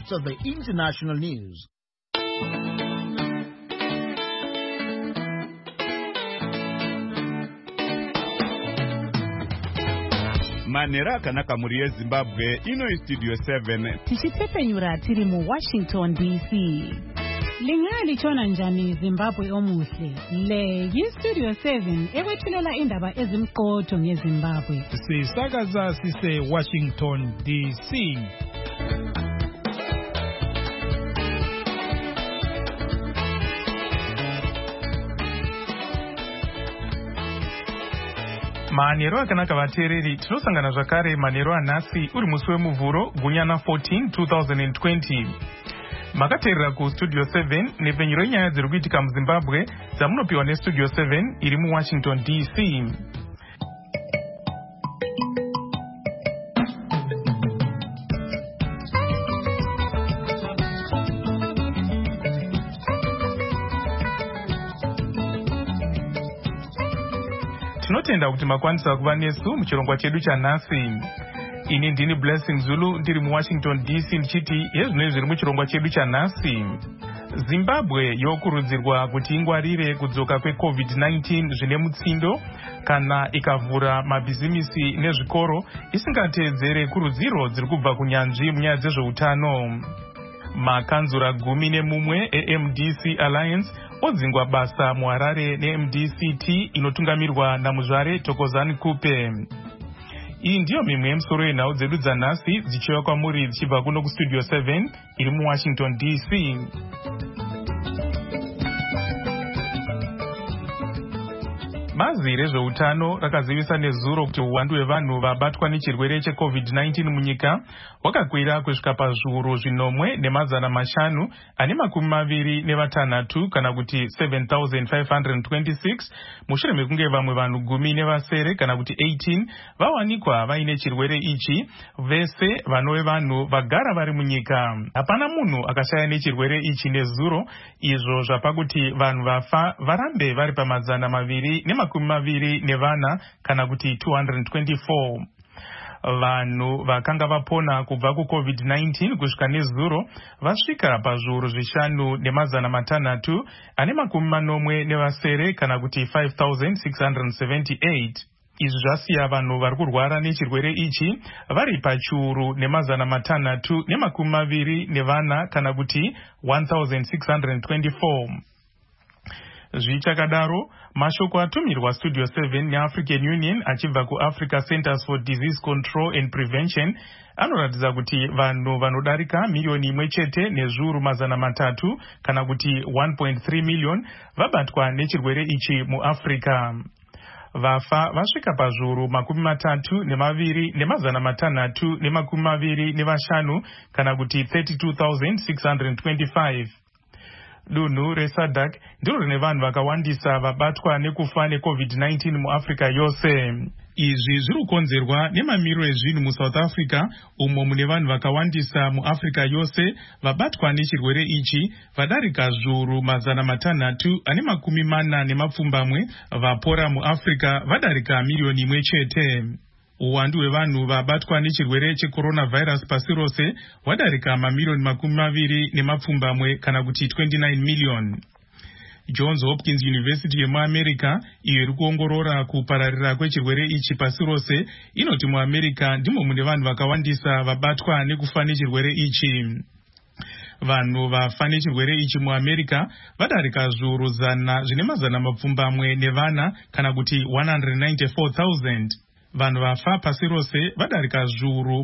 highlights of the international news. Manera kanaka muri Zimbabwe ino studio 7 tichitepenyura tiri mu Washington DC. Lingali chona njani Zimbabwe omuhle. Le Studio 7 ewethulela indaba ezimqotho ngeZimbabwe. Sisakaza sise Washington DC. Manero akanaka vateereri, tinosangana zvakare manero anhasi uri musi wemuvhuro gunyana 14 2020. Makateerera ku Studio 7 nepenyero yenyaya dziri kuitika muZimbabwe dzamunopiwa neStudio 7 iri muWashington DC. Tinotenda kuti makwanisa kuva nesu muchirongwa chedu chanhasi. Ini ndini Blessing Zulu ndiri muWashington DC ndichiti hezvino zviri muchirongwa chedu chanhasi. Zimbabwe yokurudzirwa kuti ingwarire kudzoka kweCovid-19 zvine mutsindo kana ikavhura mabhizimisi nezvikoro isingateedzere kurudziro dziri kubva kunyanzvi munyaya dzezveutano. Makanzura 11 eMDC Alliance odzingwa basa muHarare neMDCT inotungamirwa naMuzvare Thokozani Kupe. Iyi ndiyo mimwe yemusoro yenhau dzedu dzanhasi dzichiuya kwamuri dzichibva kuno kuStudio 7 iri muWashington DC. Bazi rezveutano rakazivisa nezuro kuti uwandu hwevanhu vabatwa nechirwere cheCovid-19 munyika hwakakwira kusvika pazviuru 4,500 ane 26 kana kuti 7,526 mushure mekunge vamwe vanhu 10 kana kuti 18 vawanikwa vaine chirwere ichi, vese vanove vanhu vagara vari munyika. Hapana munhu akashaya nechirwere ichi nezuro, izvo zvapa kuti vanhu vafa varambe vari pa224 kana kuti 224. Vanhu vakanga vapona kubva kuCovid-19 kusvika nezuro vasvika pazviuru 5,600 ane 80 kana kuti 5,678. Izvi zvasiya vanhu vari kurwara nechirwere ichi vari pachiuru 624 kana kuti 1,624. Zvichakadaro, mashoko atumirwa Studio 7 neAfrican Union achibva kuAfrica Centers for Disease Control and Prevention anoratidza kuti vanhu vanodarika milioni 1.3 kana kuti 1.3 million vabatwa nechirwere ichi muAfrica. Vafa vasvika pazviuru 32,625 kana kuti 32,625. Dunhu reSADC ndiro rine vanhu vakawandisa vabatwa nekufa neCovid-19 muAfrica yose. Izvi zviri kukonzerwa nemamiriro ezvinhu muSouth Africa, umo mune vanhu vakawandisa muAfrica yose vabatwa nechirwere ichi vadarika zviuru 340 vapora muAfrica vadarika milioni 1. Uwandu hwevanhu vabatwa nechirwere checoronavirus pasi rose wadarika mamilioni 20 kana kuti 29 million. Johns Hopkins University yemuAmerica, iyo iri kuongorora kupararira kwechirwere ichi pasi rose, inoti muAmerica ndimo mune vanhu vakawandisa vabatwa nekufa nechirwere ichi. Vanhu vafa nechirwere ichi muAmerica vadarika zviuru 100 kana kuti 194,000. Vanhu vafa pasi rose vadarika zviuru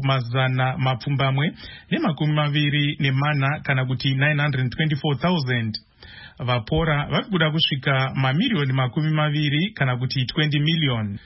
124 kana kuti 924,000. Vapora vari kuda kusvika mamilioni 20 kana kuti 20 million.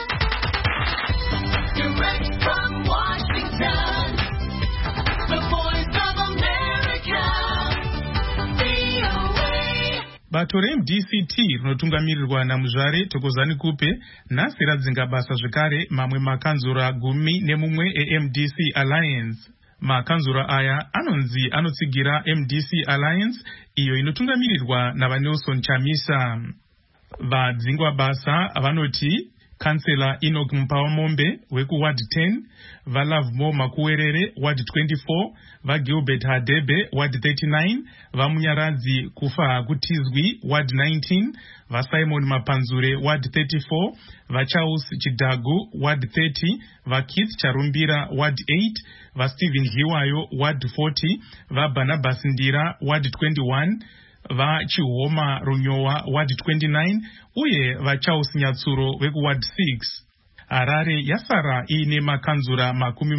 Bato reMDCT rinotungamirirwa naMuzvare Thokozani Kupe nhasi radzinga basa zvekare mamwe makanzura 11 eMDC Alliance. Makanzura aya anonzi anotsigira MDC Alliance, iyo inotungamirirwa navaNelson Chamisa. Vadzingwa basa vanoti Councillor Enoch Mpawamombe wekuward 10, vaLovemore Makuwerere ward 24, vaGilbert Hadebe ward 39, vaMunyaradzi Kufa Kutizwi ward 19, vaSimon Mapanzure ward 34, vaCharles Chidagu ward 30, vaKeith Charumbira ward 8, vaStephen Hiwayo ward 40, vaBarnabas Ndira ward 21, vaChihoma Runyowa ward 29, uye vaCharles Nyatsuro wekuward 6. Harare yasara ine makanzura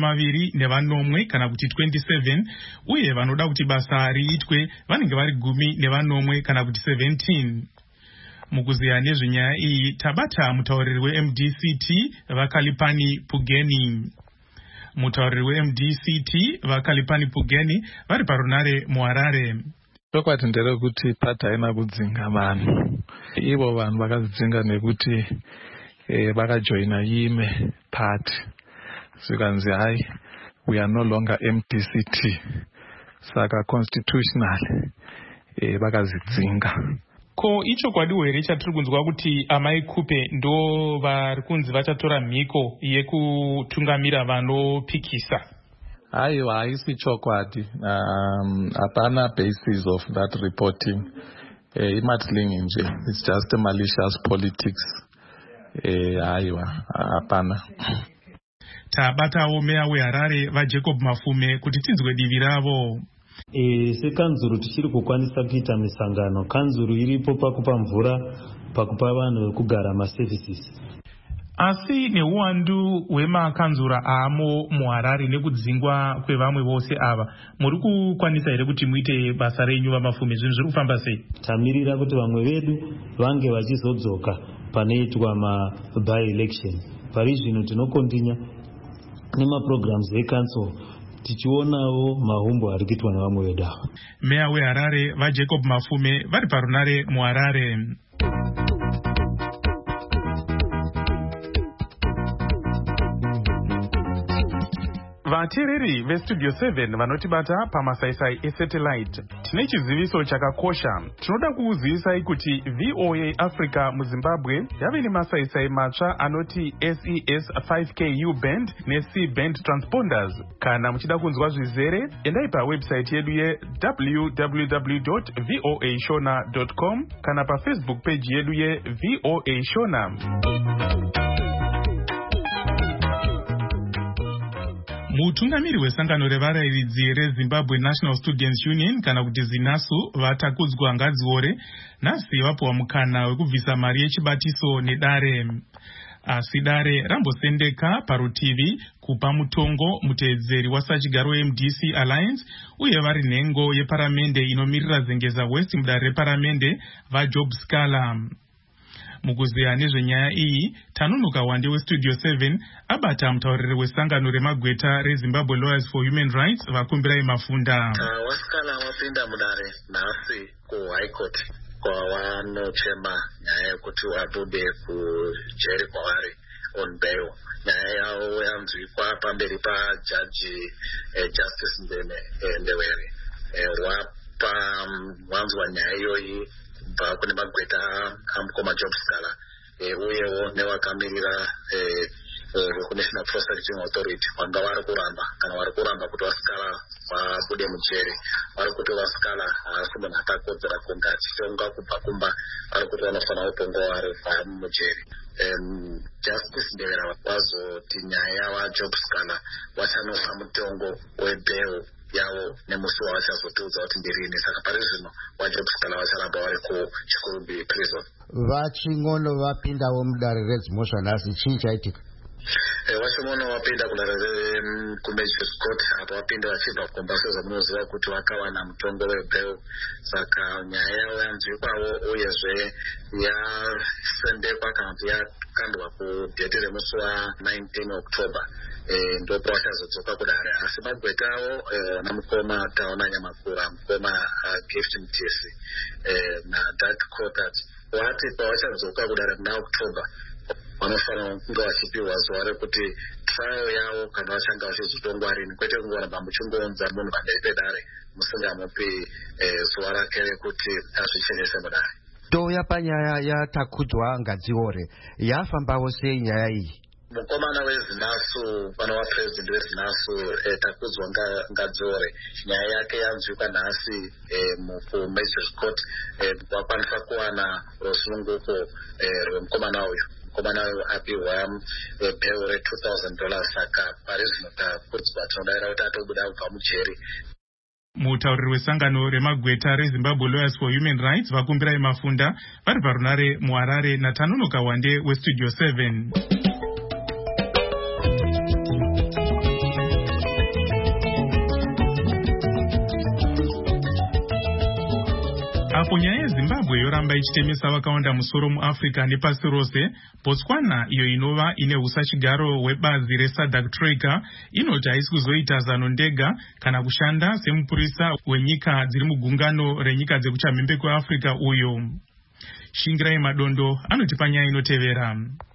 24 kana kuti 27, uye vanoda kuti basa riitwe vanenge vari 10 kana kuti 17. Mukuziya nezvenyaya iyi tabata mutauriri weMDCT vaKalipani Pugeni. Mutauriri weMDCT vaKalipani Pugeni vari parunare muHarare. Chokwadi nderekuti pati haina kudzinga vanhu. Ivo vanhu vakadzinga nekuti vakajoina Yime party. Zvikanzi hai, we are no longer MDCT. Saka constitutional vakazidzinga. Ko ichokwadi here chatiri kunzwa kuti amai Kupe ndo vari kunzi vachatora mhiko yekutungamira vanopikisa? Aiwa, haisi chokwadi. Hapana basis of that reporting. Imatlingi nje. It's just a malicious politics. Aiwa, hapana. Tabatawo meya weHarare vaJacob Mafume kuti tinzwe divi ravo. Sekanzuru tichiri kukwanisa kuita misangano, kanzuru iripo pakupa mvura, pakupa vanhu vekugara maservices. Asi neuwandu hwemakanzura amo muHarare nekudzingwa kwevamwe vose ava, muri kukwanisa here kuti muite basa renyu vaMafume? Zvinhu zviri kufamba sei? Tamirira kuti vamwe vedu vange vachizodzoka panoitwa by election. Pari zvino tinokontinya nemaprograms eCouncil tichionawo mahumbo ari kuitwa nevamwe vedu ava. Meya weHarare vaJacob Mafume vari parunare muHarare. Vateereri veStudio 7 vanotibata pamasaisai esatellite, tine chiziviso chakakosha. Tinoda kukuzivisai kuti VOA Africa muZimbabwe yave nemasaisai matsva anoti SES 5K U-band neC-band transponders. Kana muchida kunzwa zvizere, endai pawebsite yedu www.voashona.com kana paFacebook page yedu yeVOA Shona. Mutungamiri wesangano revarayiridzi reZimbabwe National Students Union kana kuti ZINASU vatakudzwa Ngadziore nhasi vapuwa mukana wekubvisa mari yechibatiso nedare. Asi dare rambosendeka parutivi kupa mutongo muteedzeri wasachigaro weMDC Alliance uye vari nhengo yeparamende inomirira Zengeza West mudare reparamende vaJob Scala. Mukuziya nezvenyaya iyi, Tanunuka Wande weStudio 7 abata mutauriri wesangano remagweta reZimbabwe Lawyers for Human Rights vakumbirai Mafunda. Wasikana wapinda mudare nhasi kuHigh Court kwavanochema nyaya yekuti vabude kujeri kwavari on bail. Nyaya yavo yanzwikwa pamberi pajaji Justice Ndewere. Wanzwa nyaya iyoyi kubva kune magweta amukoma Job Scala uyewo nevakamirira National Prosecuting Authority vanga vari kuramba kuti vaScala vabude mujeri. Vari kuti vaScala haasi munhu akakodzera kunge achitonga kubva kumba, vari kuti vanofanira kutonga vari mujeri. Justice Ndewere wazoti nyaya yavaJob Scala vachanopa mutongo webail yavo nemusi wavachazotiudza kuti ndirini. Saka pari zvino vaJob Scala vacharamba vari kuChikurubi prison. Vachingono vapindawo mudare reDzimhosva nhasi, chii chaitika? Vachimono vapinda kudare kuMagistrates Court, apo vapinda vachibva kukomba sezvamunoziva kuti vakawana mutongo webail. Saka nyaya yavo yanzwikwawo uyezve yasendekwa kana kuti yakandwa kudhete remusi wa19 October. Ndopo vachazodzoka kudare. Asi magweta avo namukoma Taona Nyamakura, mukoma Gift Mtisi naDark Court vati pavachadzoka kudare muna October vanofanira kunge vachipiwa zuva rekuti trial yavo kana vachanga vachizotongwa rini, kwete kungoramba muchingounza munhu pamberi pedare musingamupi zuva rake rekuti azvichenese mudare. touya panyaya yatakudzwa ngadziore yafambawo sei nyaya iyi? Mukomana wezinasu pana wapresident wezinasu takudzwa ngadziore nyaya yake yanzwika nhasi mumagistrates court vakwanisa kuwana rusunguko rwemukomana uyu. Mukomana uyu apiwa bheu $2,000 saka pari zvino takudzwa tinodaira kuti atobuda kubva mujeri. Mutauriri wesangano remagweta reZimbabwe Lawyers for Human Rights vakumbirai Mafunda vari parunare muHarare naTanono Kawande weStudio 7. Apo nyaya yeZimbabwe yoramba ichitemesa vakawanda musoro muAfrica nepasi rose, Botswana iyo inova ine usachigaro hwebazi reSADC Troika inoti haisi kuzoita zano ndega kana kushanda semupurisa wenyika dziri mugungano renyika dzekuchamhembe kweAfrica uyo. Shingirai Madondo anotipa nyaya inotevera.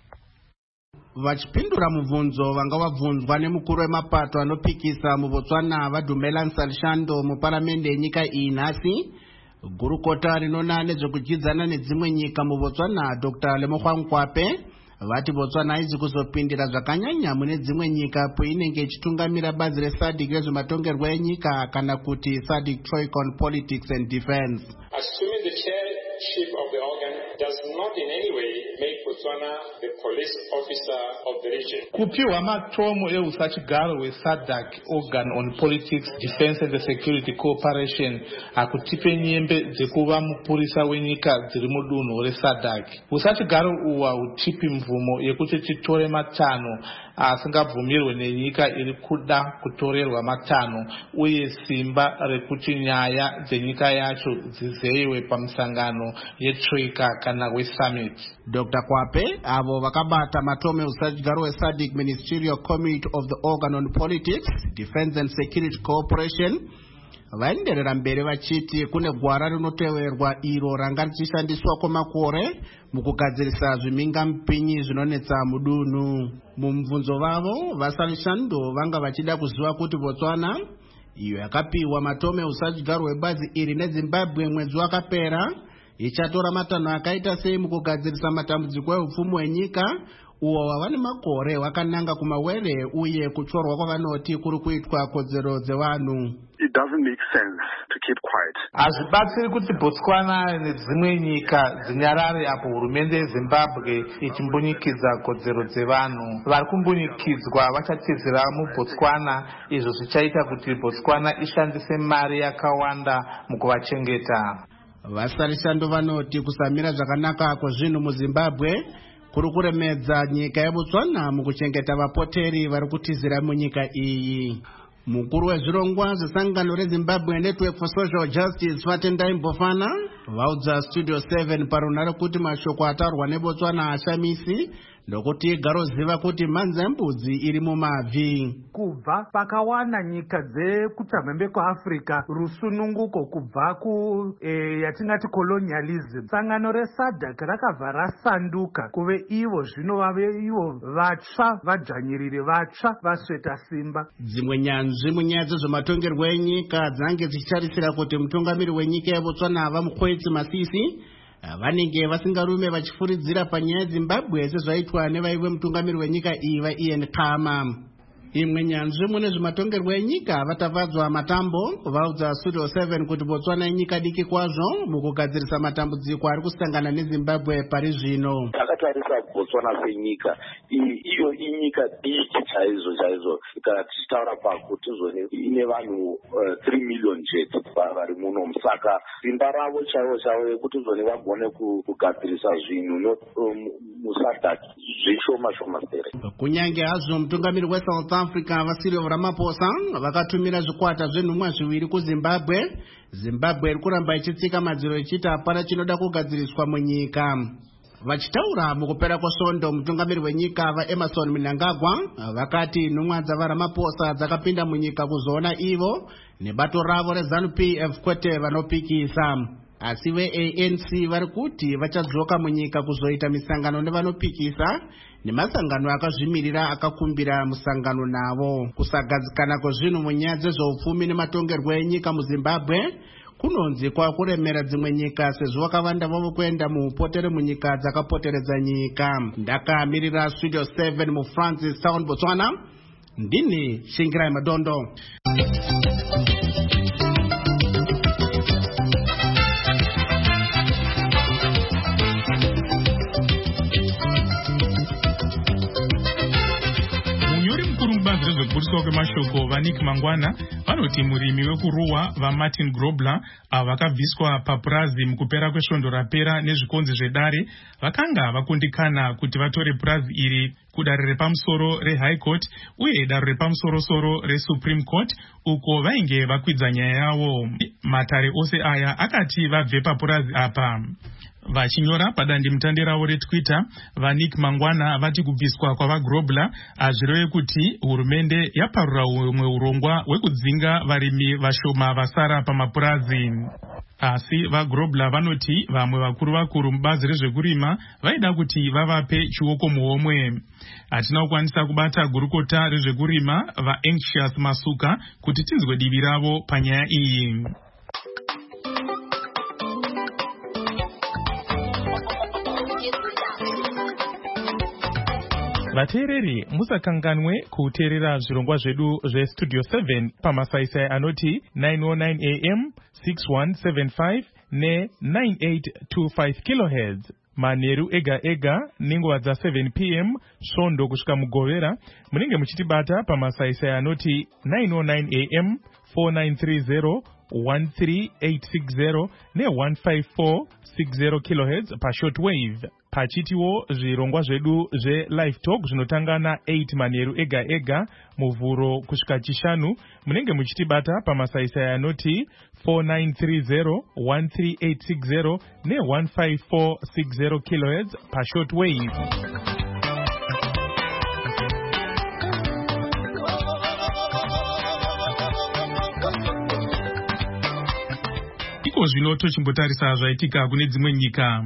Vachipindura mubvunzo vanga vabvunzwa nemukuru wemapato anopikisa muBotswana vaDumela Nsalishando muparamende yenyika iyi nhasi, gurukota rinona nezvekudzidzana nedzimwe nyika muBotswana Dr. Lemohwa Nkwape vati Botswana haizi kuzopindira zvakanyanya mune dzimwe nyika painenge ichitungamira bazi reSADC rezvematongerwo enyika kana kuti SADC Troika on Politics and Defense. Assuming the chairship of the organ does not in any way make Botswana the police officer of the region. Kupiwa matomo eusachigaro weSADC organ on politics, defense and security cooperation akutipe nyembe dzekuva mupurisa wenyika dziri mudunhu reSADC. Usachigaro uwa utipi mvumo yekuti titore matano asingabvumirwe nenyika iri kuda kutorerwa matano uye simba rekuti nyaya dzenyika yacho dzizeyiwe pamusangano yeTroika kana weSummit. Dr. Kwape avo vakabata matome usachigaro weSADC Ministerial Committee of the Organ on Politics, Defense and Security Cooperation vaenderera mberi vachiti kune gwara rinoteverwa iro ranga richishandiswa kwamakore mukugadzirisa zviminga mupinyi zvinonetsa mudunhu. Mumubvunzo vavo vaSalishando vanga vachida kuziva kuti Botswana iyo yakapiwa matome usachigaro webazi iri neZimbabwe mwedzi wakapera ichatora matanho akaita sei mukugadzirisa matambudziko eupfumi hwenyika uwo wava nemakore wakananga kumawere uye kuchorwa kwavanoti kuri kuitwa kodzero dzevanhu. It doesn't make sense to keep quiet. Hazvibatsiri kuti Botswana nedzimwe nyika dzinyarare apo hurumende yeZimbabwe ichimbunyikidza kodzero dzevanhu. Vari kumbunyikidzwa vachatizira muBotswana, izvo zvichaita kuti Botswana ishandise mari yakawanda mukuvachengeta. VaSalishando vanoti kusamira zvakanaka kwezvinhu muZimbabwe kuri kuremedza nyika yeBotswana mukuchengeta vapoteri vari kutizira munyika iyi. Mukuru wezvirongwa zesangano reZimbabwe Network for Social Justice Fatendai Mbofana vaudza Studio 7 parunare kuti mashoko ataurwa neBotswana hashamisi ndokuti igaroziva kuti mhanza yembudzi iri mumabvi. Kubva pakawana nyika dzekuchamhembe kweAfrica rusununguko kubva yatingati colonialism, sangano reSADC rakabva rasanduka kuve ivo zvino vave ivo vatsva vadzvanyiriri vatsva vasveta simba. Dzimwe nyanzvi munyaya dzezvematongerwo enyika dzange dzichitarisira kuti mutungamiri wenyika yeBotswana vaMukhoitsi Masisi vanenge vasingarume vachifuridzira panyaya yeZimbabwe sezvaitwa nevaive mutungamiri wenyika iyi vaIan Khama. Imwe nyanzvi mune zvematongerwo enyika vatavadzwa matambo vaudza Studio 7 kuti Botswana inyika diki kwazvo mukugadzirisa matambudziko ari kusangana neZimbabwe pari zvino. Takatarisa Botswana senyika iyo inyika diki chaizvo kana tichitaura pakuti ine vanhu 3 million chete vari muno, saka simba ravo chaivo yekuti vagone kugadzirisa zvinhu muSADC zvishoma sere. Kunyange hazvo mutungamiri weSouth Africa vaCyril Ramaphosa vakatumira zvikwata zvenhumwa zviviri kuZimbabwe, Zimbabwe iri kuramba ichitsika madziro ichiti hapana chinoda kugadziriswa munyika. Vachitaura mukupera kwesvondo mutungamiri wenyika vaEmmerson Mnangagwa vakati nhumwa dzavaRamaphosa dzakapinda munyika kuzoona ivo nebato ravo reZANU-PF kwete vanopikisa. Asi veANC vari kuti vachadzoka munyika kuzoita misangano nevanopikisa nemasangano akazvimirira akakumbira musangano navo. Kusagadzikana kwezvinhu munyaya dzezveupfumi nematongerwo enyika muZimbabwe kunonzi kwakuremera dzimwe nyika sezvo vakavanda vavo kuenda muupotere munyika dzakapoteredza nyika. Ndakamirira Studio 7 muFrancis Town, Botswana, ndini Shingirai Madondo. Kuburiswa kwemashoko vaNick Mangwana vanoti murimi wekuruwa vaMartin Grobler vakabviswa papurazi mukupera kwesvondo rapera nezvikonzi zvedare vakanga vakundikana kuti vatore purazi iri kudare repamusoro reHigh Court uye dare repamusoro-soro reSupreme Court uko vainge vakwidza nyaya yavo. Matare ose aya akati vabve papurazi apa. Vachinyora padandemutande ravo reTwitter, vaNick Mangwana vati kubviswa kwavaGrobler azvireve kuti hurumende yaparura humwe urongwa hwekudzinga varimi vashoma vasara pamapurazi. Asi vaGrobler vanoti vamwe vakuru mubazi rezvekurima vaida kuti vavape chioko muhomwe. Hatina kukwanisa kubata gurukota rezvekurima vaAnxious Masuka kuti tinzwe divi ravo panyaya iyi. Vateereri musakanganwe kuteerera zvirongwa zvedu zveStudio 7 pamasaisai anoti 909 AM, 6175 ne9825 kHz. Manheru ega ega nenguva dza7 PM svondo kusvika mugovera munenge muchitibata pamasaisai anoti 909 AM, 4930 13860 ne15460 kHz pashortwave. Pachitiwo zvirongwa zvedu zveLive Talk zvinotanga na8 manheru ega ega muvhuro kusvika chishanu munenge muchitibata pamasaisai anoti 4930 13860 ne15460 kHz pashortwave. Iko zvino tochimbotarisa zvaitika kune dzimwe nyika.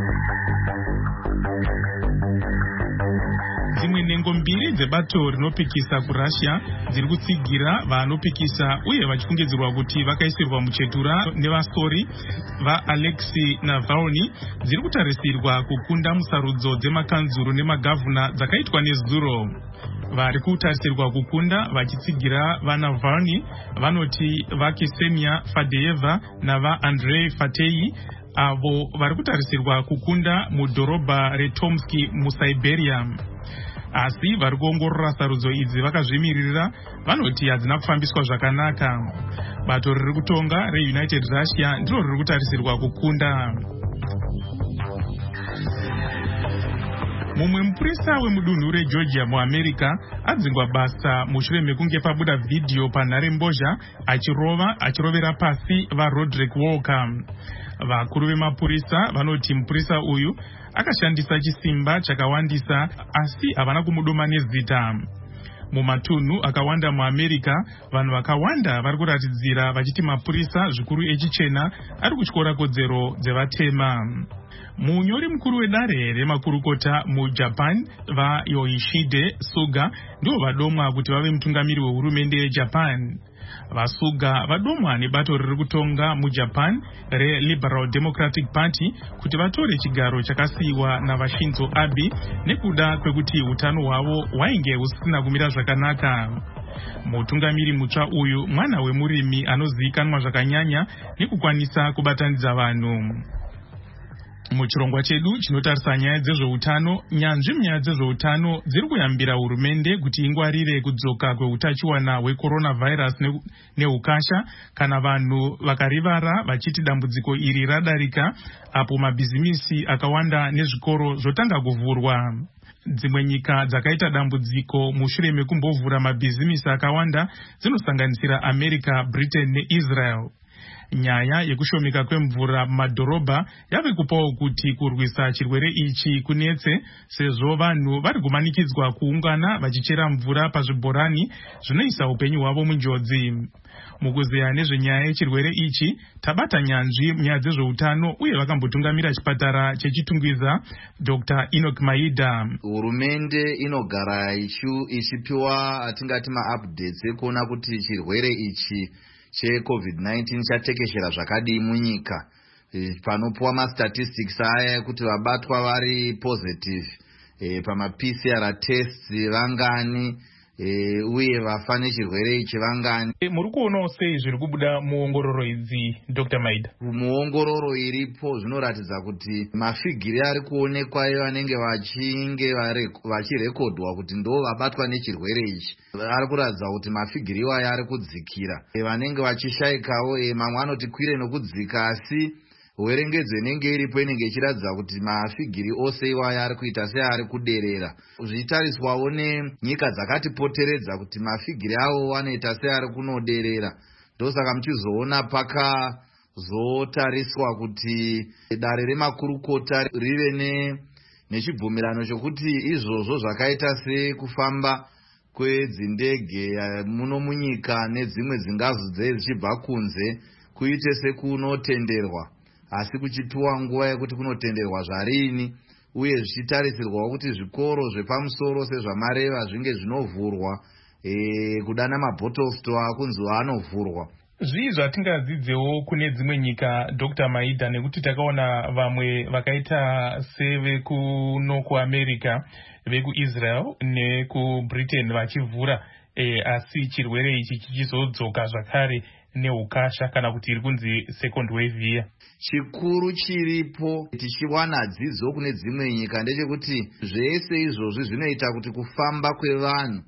Dzimwe nhengo mbiri dzebato rinopikisa kuRussia dziri kutsigira vanopikisa uye vachifungidzirwa kuti vakaisirwa muchetura nevasori vaAlexei Navalny dziri kutarisirwa kukunda musarudzo dzemakanzuru nemagavhuna dzakaitwa nezuro. Vari kutarisirwa kukunda vachitsigira vaNavalny vanoti vaKsenia Fadeyeva navaAndrei Fatei avo vari kutarisirwa kukunda mudhorobha reTomsk muSiberia. Asi vari kuongorora sarudzo idzi vakazvimirira vanoti hadzina kufambiswa zvakanaka. Bato riri kutonga reUnited Russia ndiro riri kutarisirwa kukunda. Mumwe mupurisa wemudunhu reGeorgia muAmerica adzingwa basa mushure mekunge pabuda vhidhiyo panharembozha achirovera pasi vaRoderick Walker. Vakuru vemapurisa vanoti mupurisa uyu akashandisa chisimba chakawandisa asi havana kumudoma nezita. Mumatunhu akawanda muAmerica vanhu vakawanda vari kuratidzira vachiti mapurisa zvikuru echichena ari kutyora kodzero dzevatema. Munyori mukuru wedare remakurukota muJapan vaYoshihide Suga ndivo vadomwa kuti vave mutungamiri wehurumende yeJapan. Vasuga vadomwa nebato riri kutonga muJapan reLiberal Democratic Party kuti vatore chigaro chakasiyiwa naVashinzo Abe nekuda kwekuti utano hwavo hwainge husina kumira zvakanaka. Mutungamiri mutsva uyu mwana wemurimi anozivikanwa zvakanyanya nekukwanisa kubatanidza vanhu. Muchirongwa chedu chinotarisa nyaya dzezveutano, nyanzvi munyaya dzezveutano dziri kuyambira hurumende kuti ingwarire kudzoka kweutachiwana hwecoronavirus neukasha kana vanhu vakarivara vachiti dambudziko iri radarika apo mabhizimisi akawanda nezvikoro zvotanga kuvhurwa. Dzimwe nyika dzakaita dambudziko mushure mekumbovhura mabhizimisi akawanda dzinosanganisira America, Britain neIsrael. Nyaya yekushomeka kwemvura mumadhorobha yave kupawo kuti kurwisa chirwere ichi kunetse sezvo vanhu vari kumanikidzwa kuungana vachichera mvura pazvibhorani zvinoisa upenyu hwavo munjodzi. Mukuzeya nezvenyaya yechirwere ichi tabata nyanzvi munyaya dzezveutano uye vakambotungamira chipatara chechitungwiza Dr. Enoch Maida. Hurumende inogara ichipiwa atingati maupdates ekuona kuti chirwere ichi cheCovid-19 chatekeshera zvakadii munyika. Panopuwa mastatistics aya ekuti vabatwa vari positive pama-PCR tests vangani, uye vafa nechirwere ichi vangani. Muri kuonawo sei zviri kubuda muongororo idzi, Dr. Maida? Muongororo iripo zvinoratidza kuti mafigiri ari kuonekwa vanenge vachirekodwa kuti ndo vabatwa nechirwere ichi ari kuratidza kuti mafigiri iwayo ari kudzikira. Vanenge vachishayikawo, mamwe anoti kwire nokudzika, asi uverengedzo inenge iripo inenge ichiratidza kuti mafigiri ose iwayo ari kuita seari kuderera. Zvichitariswawo nenyika dzakatipoteredza kuti mafigiri avo anoita seari kunoderera. Ndosaka muchizoona pakazotariswa kuti dare remakurukota rive nechibvumirano chokuti izvozvo zvakaita sekufamba kwedzindege muno munyika nedzimwe dzingazi dzichibva kunze kuite sekunotenderwa, asi kuchipiwa nguva yekuti kunotenderwa zvarini, uye zvichitarisirwawo kuti zvikoro zvepamusoro sezvamareva zvinge zvinovhurwa, kudana mabottle store kunzi anovhurwa. Zvii zvatingadzidzewo kune dzimwe nyika, Dr. Maida, nekuti takaona vamwe vakaita sevekuno kuAmerica, vekuIsrael nekuBritain vachivhura, asi chirwere ichi chichizodzoka zvakare neukasha, kana kuti iri kunzi second wave iya. Chikuru chiripo tichiwana dzidzo kune dzimwe nyika ndechekuti zvese izvozvi zvinoita kuti kufamba kwevanhu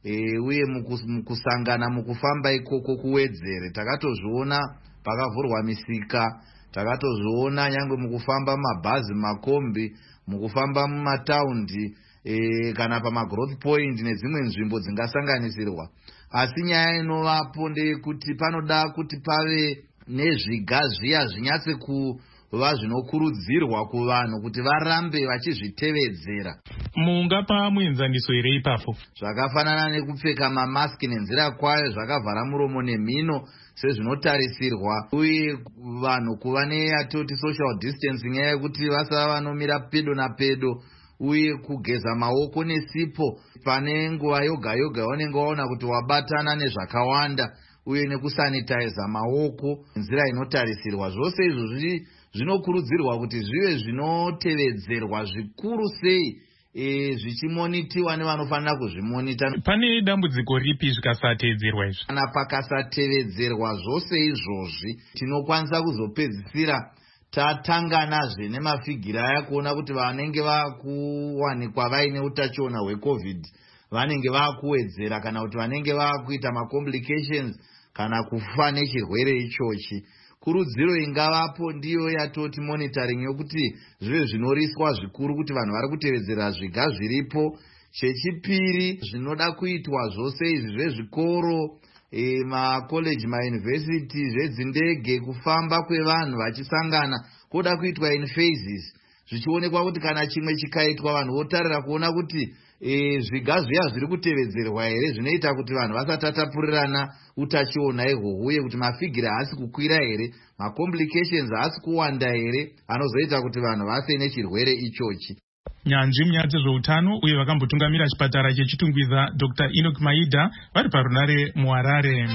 uye mukusangana mukufamba ikoko kuwedzere. Takatozviona pakavhurwa misika, takatozviona nyangwe mukufamba mabhazi, makombi, mukufamba mumataundi, kana pamagrowth point nedzimwe nzvimbo dzingasanganisirwa. Asi nyaya inovapo ndeyekuti panoda kuti pave nezviga zviya zvinyatse kuva zvinokurudzirwa kuvanhu kuti varambe vachizvitevedzera. Mungapa muenzaniso here ipapo? Zvakafanana nekupfeka mamaski nenzira kwayo, zvakavhara muromo nemhino sezvinotarisirwa, uye vanhu kuva neyatoti social distancing, nyaya yekuti vasava vanomira pedo napedo, uye kugeza maoko nesipo pane nguva yoga yoga vanenge vaona kuti wabatana nezvakawanda, uye nekusanitiza maoko nzira inotarisirwa. Zvose izvo zvinokurudzirwa kuti zvive zvinotevedzerwa zvikuru sei, zvichimonitiwa nevanofanira kuzvimonita. Pane dambudziko ripi zvikasatevedzerwa izvi? Kana pakasatevedzerwa zvose izvozvi, tinokwanisa kuzopedzisira tatanganazve nemafigiri aya kuona kuti vanenge vakuwanikwa vaine utachiona hweCovid vanenge vakuwedzera, kana kuti vanenge vakuita macomplications kana kufa nechirwere ichochi. Kurudziro ingavapo ndiyo yatoti monitoring yokuti zvive zvinoriswa zvikuru kuti vanhu vari kutevedzera zviga zviripo. Chechipiri, zvinoda kuitwa zvose izvi zvezvikoro, makoleji, mauniversity, zvedzindege, kufamba kwevanhu vachisangana, kuda kuitwa in phases, zvichionekwa kuti kana chimwe chikaitwa vanhu votarira kuona kuti zviga zviya zviri kutevedzerwa here, zvinoita kuti vanhu vasatatapurirana utachiona ihwohwo, uye kuti mafigiri haasi kukwira here, macomplications haasi kuwanda here, anozoita kuti vanhu vafe nechirwere ichochi. Nyanzvi munyaya dzezveutano uye vakambotungamira chipatara chechitungwiza Dr. Enoch Maida vari parunare muHarare.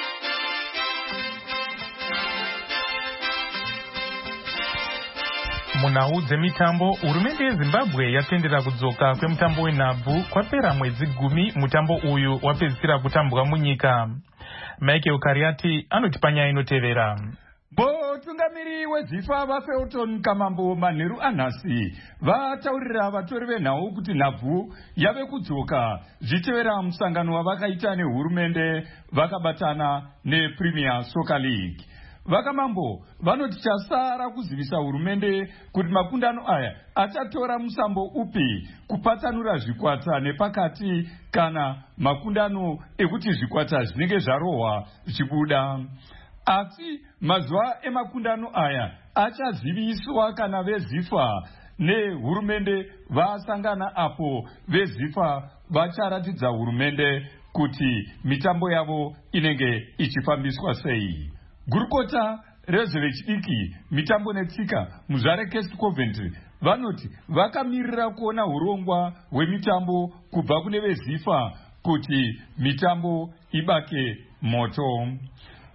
Munhau dzemitambo, hurumende yeZimbabwe yatendera kudzoka kwemutambo wenhabvu kwapera mwedzi 10 mutambo uyu wapedzisira kutambwa munyika. Michael Kariati anotipa nyaya inotevera. Mutungamiri weZIFA vaFelton Kamambo manheru anhasi vataurira vatori venhau kuti nhabvu yave kudzoka zvichitevera musangano wavakaita nehurumende vakabatana nePremier Soccer League. Vakamambo vanoti chasara kuzivisa hurumende kuti makundano aya achatora musambo upi kupatsanura zvikwata nepakati kana makundano ekuti zvikwata zvinenge zvarohwa zvichibuda. Asi mazuva emakundano aya achaziviswa kana veZIFA nehurumende vasangana, apo veZIFA vacharatidza hurumende kuti mitambo yavo inenge ichifambiswa sei. Gurukota rezvechidiki mitambo netsika muzvare Kest Coventry vanoti vakamirira kuona urongwa hwemitambo kubva kune veZIFA kuti mitambo ibake moto.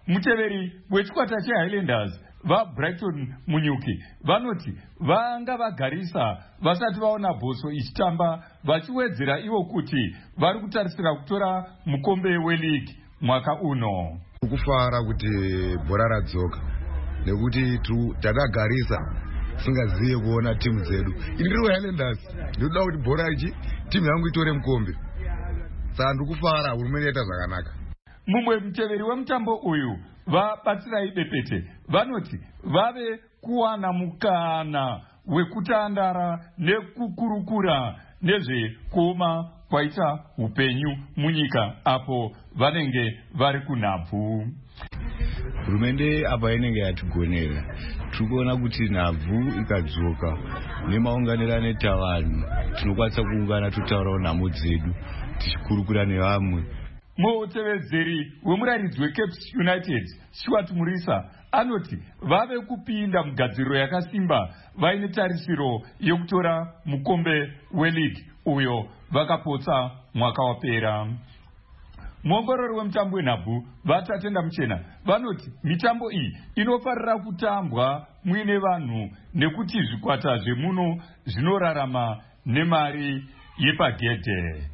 muteveri wechikwata chehighlanders vabrighton munyuki vanoti vanga vagarisa vasati vaona bhoso ichitamba, vachiwedzera ivo kuti vari kutarisira kutora mukombe weLeague mwaka uno. Kufara kuti bhora radzoka nekuti takagarisa singaziye kuona timu dzedu. Indiri Highlanders ndinoda kuti bhora ichi timu yangu itore mukombe. Saka ndikufara, hurumende yaita zvakanaka. Mumwe muteveri wemutambo uyu vabatsirai bepete vanoti vave kuwana mukana wekutandara nekukurukura nezvekuoma kwaita upenyu munyika apo vanenge vari kunhabvu. Hurumende apa inenge yatigonera, tikuona kuti nhabvu ikadzoka nemaunganiro anoita vanhu tinokwanisa kuungana totaurawo nhamo dzedu tichikurukura nevamwe. Mutevedzeri wemuraridzi weCape United Stuart Murisa anoti vave kupinda mugadziriro yakasimba vaine tarisiro yekutora mukombe weLeague uyo vakapotsa mwaka wapera. Muongorori wemutambo wenhabvu vatatenda muchena vanoti mitambo iyi inofarira kutambwa muine vanhu nekuti zvikwata zvemuno zvinorarama nemari yepagedhe.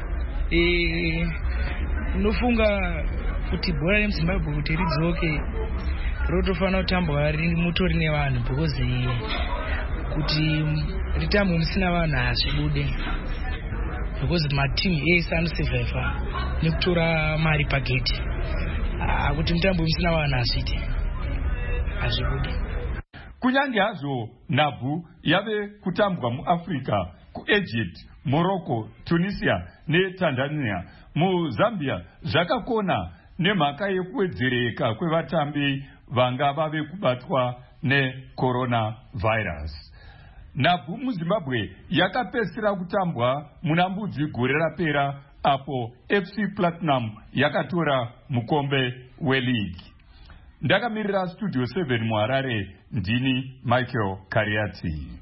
Nofunga kuti bhora remuZimbabwe kuti ridzoke rotofanira kutambwa mutori nevanhu because kuti ritambwe musina vanhu hazvibude, because matimu ese anosurviva nekutora mari pagedhi. Kuti mutambo musina vanhu hazvibude. Kunyange hazvo nhabvu yave kutambwa muAfrica, kuEgypt, Morocco, Tunisia neTanzania, muZambia zvakakona nemhaka yekuwedzereka kwevatambi vanga vave kubatwa neCoronavirus. Nhabvu muZimbabwe yakapedzisira kutambwa muna Mbudzi gore rapera apo FC Platinum yakatora mukombe weLeague. Ndakamirira Studio 7 muHarare, ndini Michael Kariati.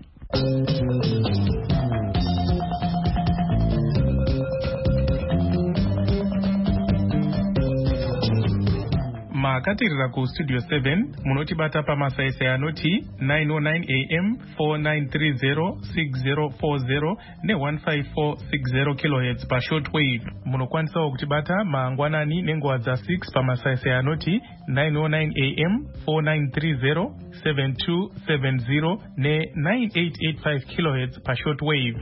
Makatirira kustudio 7 munotibata pamasaisai anoti 909 AM 4930 6040 ne15460 kHz pashortwave. Munokwanisawo kutibata mangwanani nenguva dza6 pamasaisai anoti 909 AM 4930 7270 ne9885 kHz pashortwave.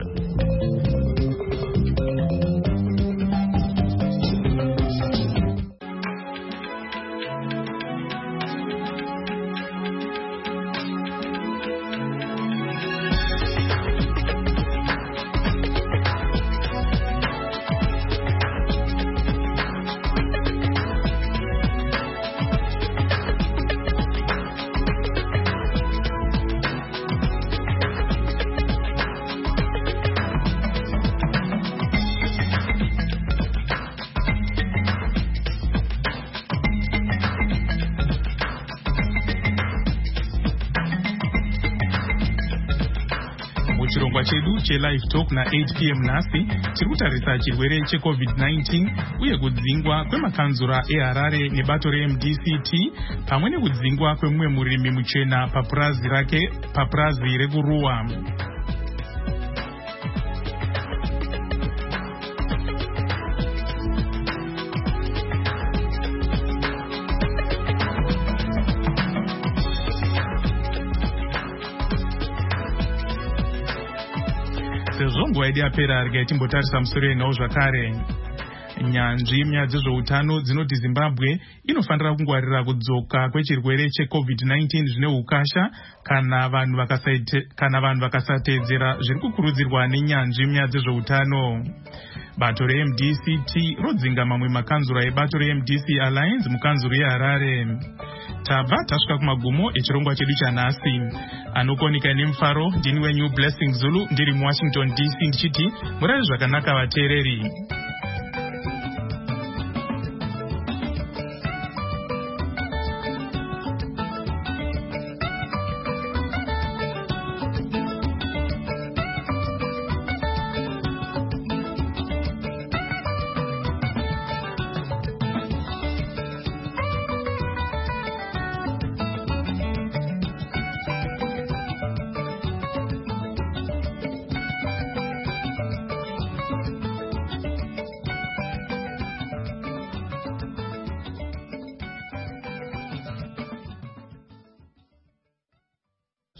Chirongwa chedu chelive talk na8 PM nhasi chiri kutarisa chirwere cheCovid-19 uye kudzingwa kwemakanzura eHarare nebato reMDCT pamwe nekudzingwa kwemumwe murimi muchena papurazi rekuruwa. Sezvo nguva yedu yapera regai timbotarisa musoro yenhau zvakare. Nyanzvi munyaya dzezveutano dzinoti Zimbabwe inofanira kungwarira kudzoka kwechirwere cheCovid-19 zvine ukasha kana vanhu vakasateedzera zviri kukurudzirwa nenyanzvi munyaya dzezveutano. Bato reMDCT rodzinga mamwe makanzura ebato reMDC Alliance mukanzuro yeHarare. Tabva tasvika kumagumo echirongwa chedu chanhasi. Anokonika nemufaro ndini wenyu Blessing Zulu ndiri muWashington DC ndichiti murare zvakanaka vateereri.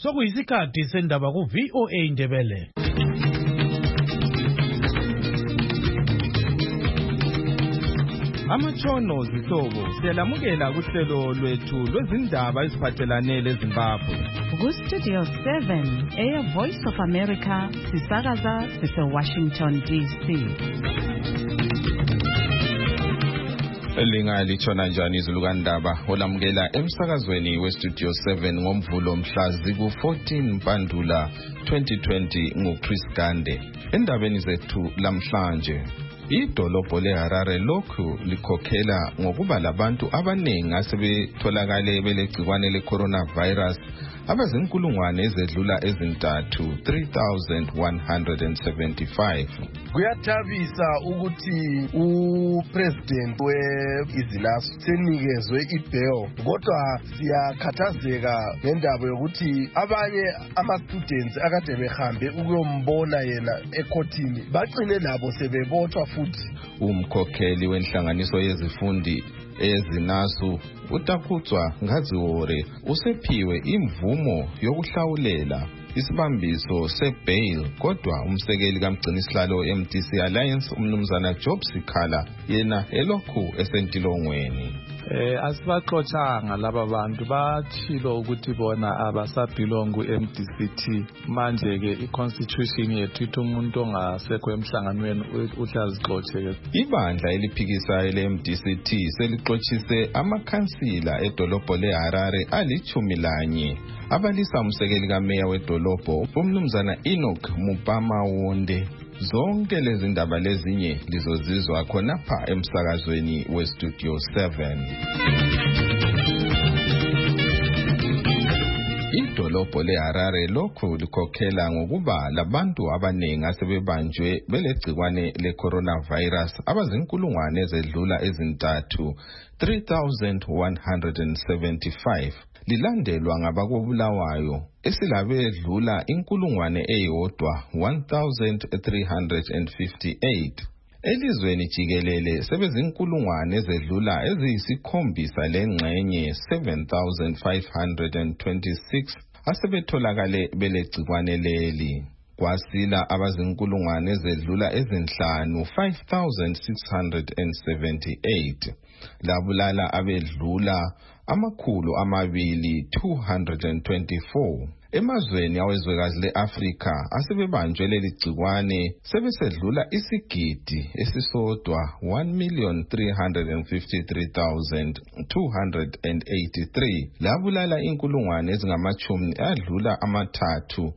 sokuyisikhathi sendaba ku-VOA Indebele. Amatshono zihlobo siyalamukela kuhlelo lwethu lwezindaba eziphathelane leZimbabwe. Ku-Studio 7 Voice of America sisakaza sise-Washington DC. Lingalithona njani izulukandaba olamukela emsakazweni we-Studio 7 ngomvulo mhla ziku-14 Mpandula 2020 nguChris Gande. Endabeni zethu lamhlanje, idolobho leHarare lokhu likhokhela ngokuba labantu abaningi asebetholakale belegcikwane le-coronavirus abazinkulungwane ezedlula ezintathu 3,175. Kuyathabisa ukuthi upresident we-Izilasu senikezwe ibail, kodwa siyakhathazeka ngendaba yokuthi abanye ama-students akade behambe ukuyombona yena ekhothini bagcine labo sebebotshwa futhi. Umkhokheli wenhlanganiso yezifundi ezinasu uTakutswa Ngadziwore usephiwe imvumo yokuhlawulela isibambiso sebail, kodwa umsekeli kamgcinisihlalo MDC Alliance umnumzana Job Sikhala yena elokhu esentilongweni. Asibaxoshanga laba bantu bathilo ukuthi bona abasabhilongu MDCT. Manje ke iconstitution yethu ithi umuntu ongasekho emhlanganweni uhlazixoxe. Ibandla eliphikisayo le-MDCT selixoshise amakhansila edolobho leHarare ali-11 abalisa umsekeli kameya wedolobho umnumzana Enoch Mupama Wonde. Zonke lezi ndaba lezinye lizozizwa khonapha emsakazweni we-Studio 7. Idolobho leHarare lokhu likhokhela ngokuba labantu abaningi asebebanjwe belegcikwane le-coronavirus abazinkulungwane ezedlula ezintathu 3,175. Lilandelwa ngabakobulawayo esilabedlula inkulungwane eyodwa 1,358. Elizweni jikelele sebezinkulungwane ezedlula eziyisikhombisa lengxenye 7,526 asebetholakale belegcikwane leli. Kwasila abazinkulungwane ezedlula ezinhlanu 5,678. Labulala abedlula 224. Emazweni awezwekazi le-Afrika asebebanjwe leli gcikwane sebesedlula isigidi esisodwa 1,353,283. Labulala inkulungwane ezingamachumi adlula amathathu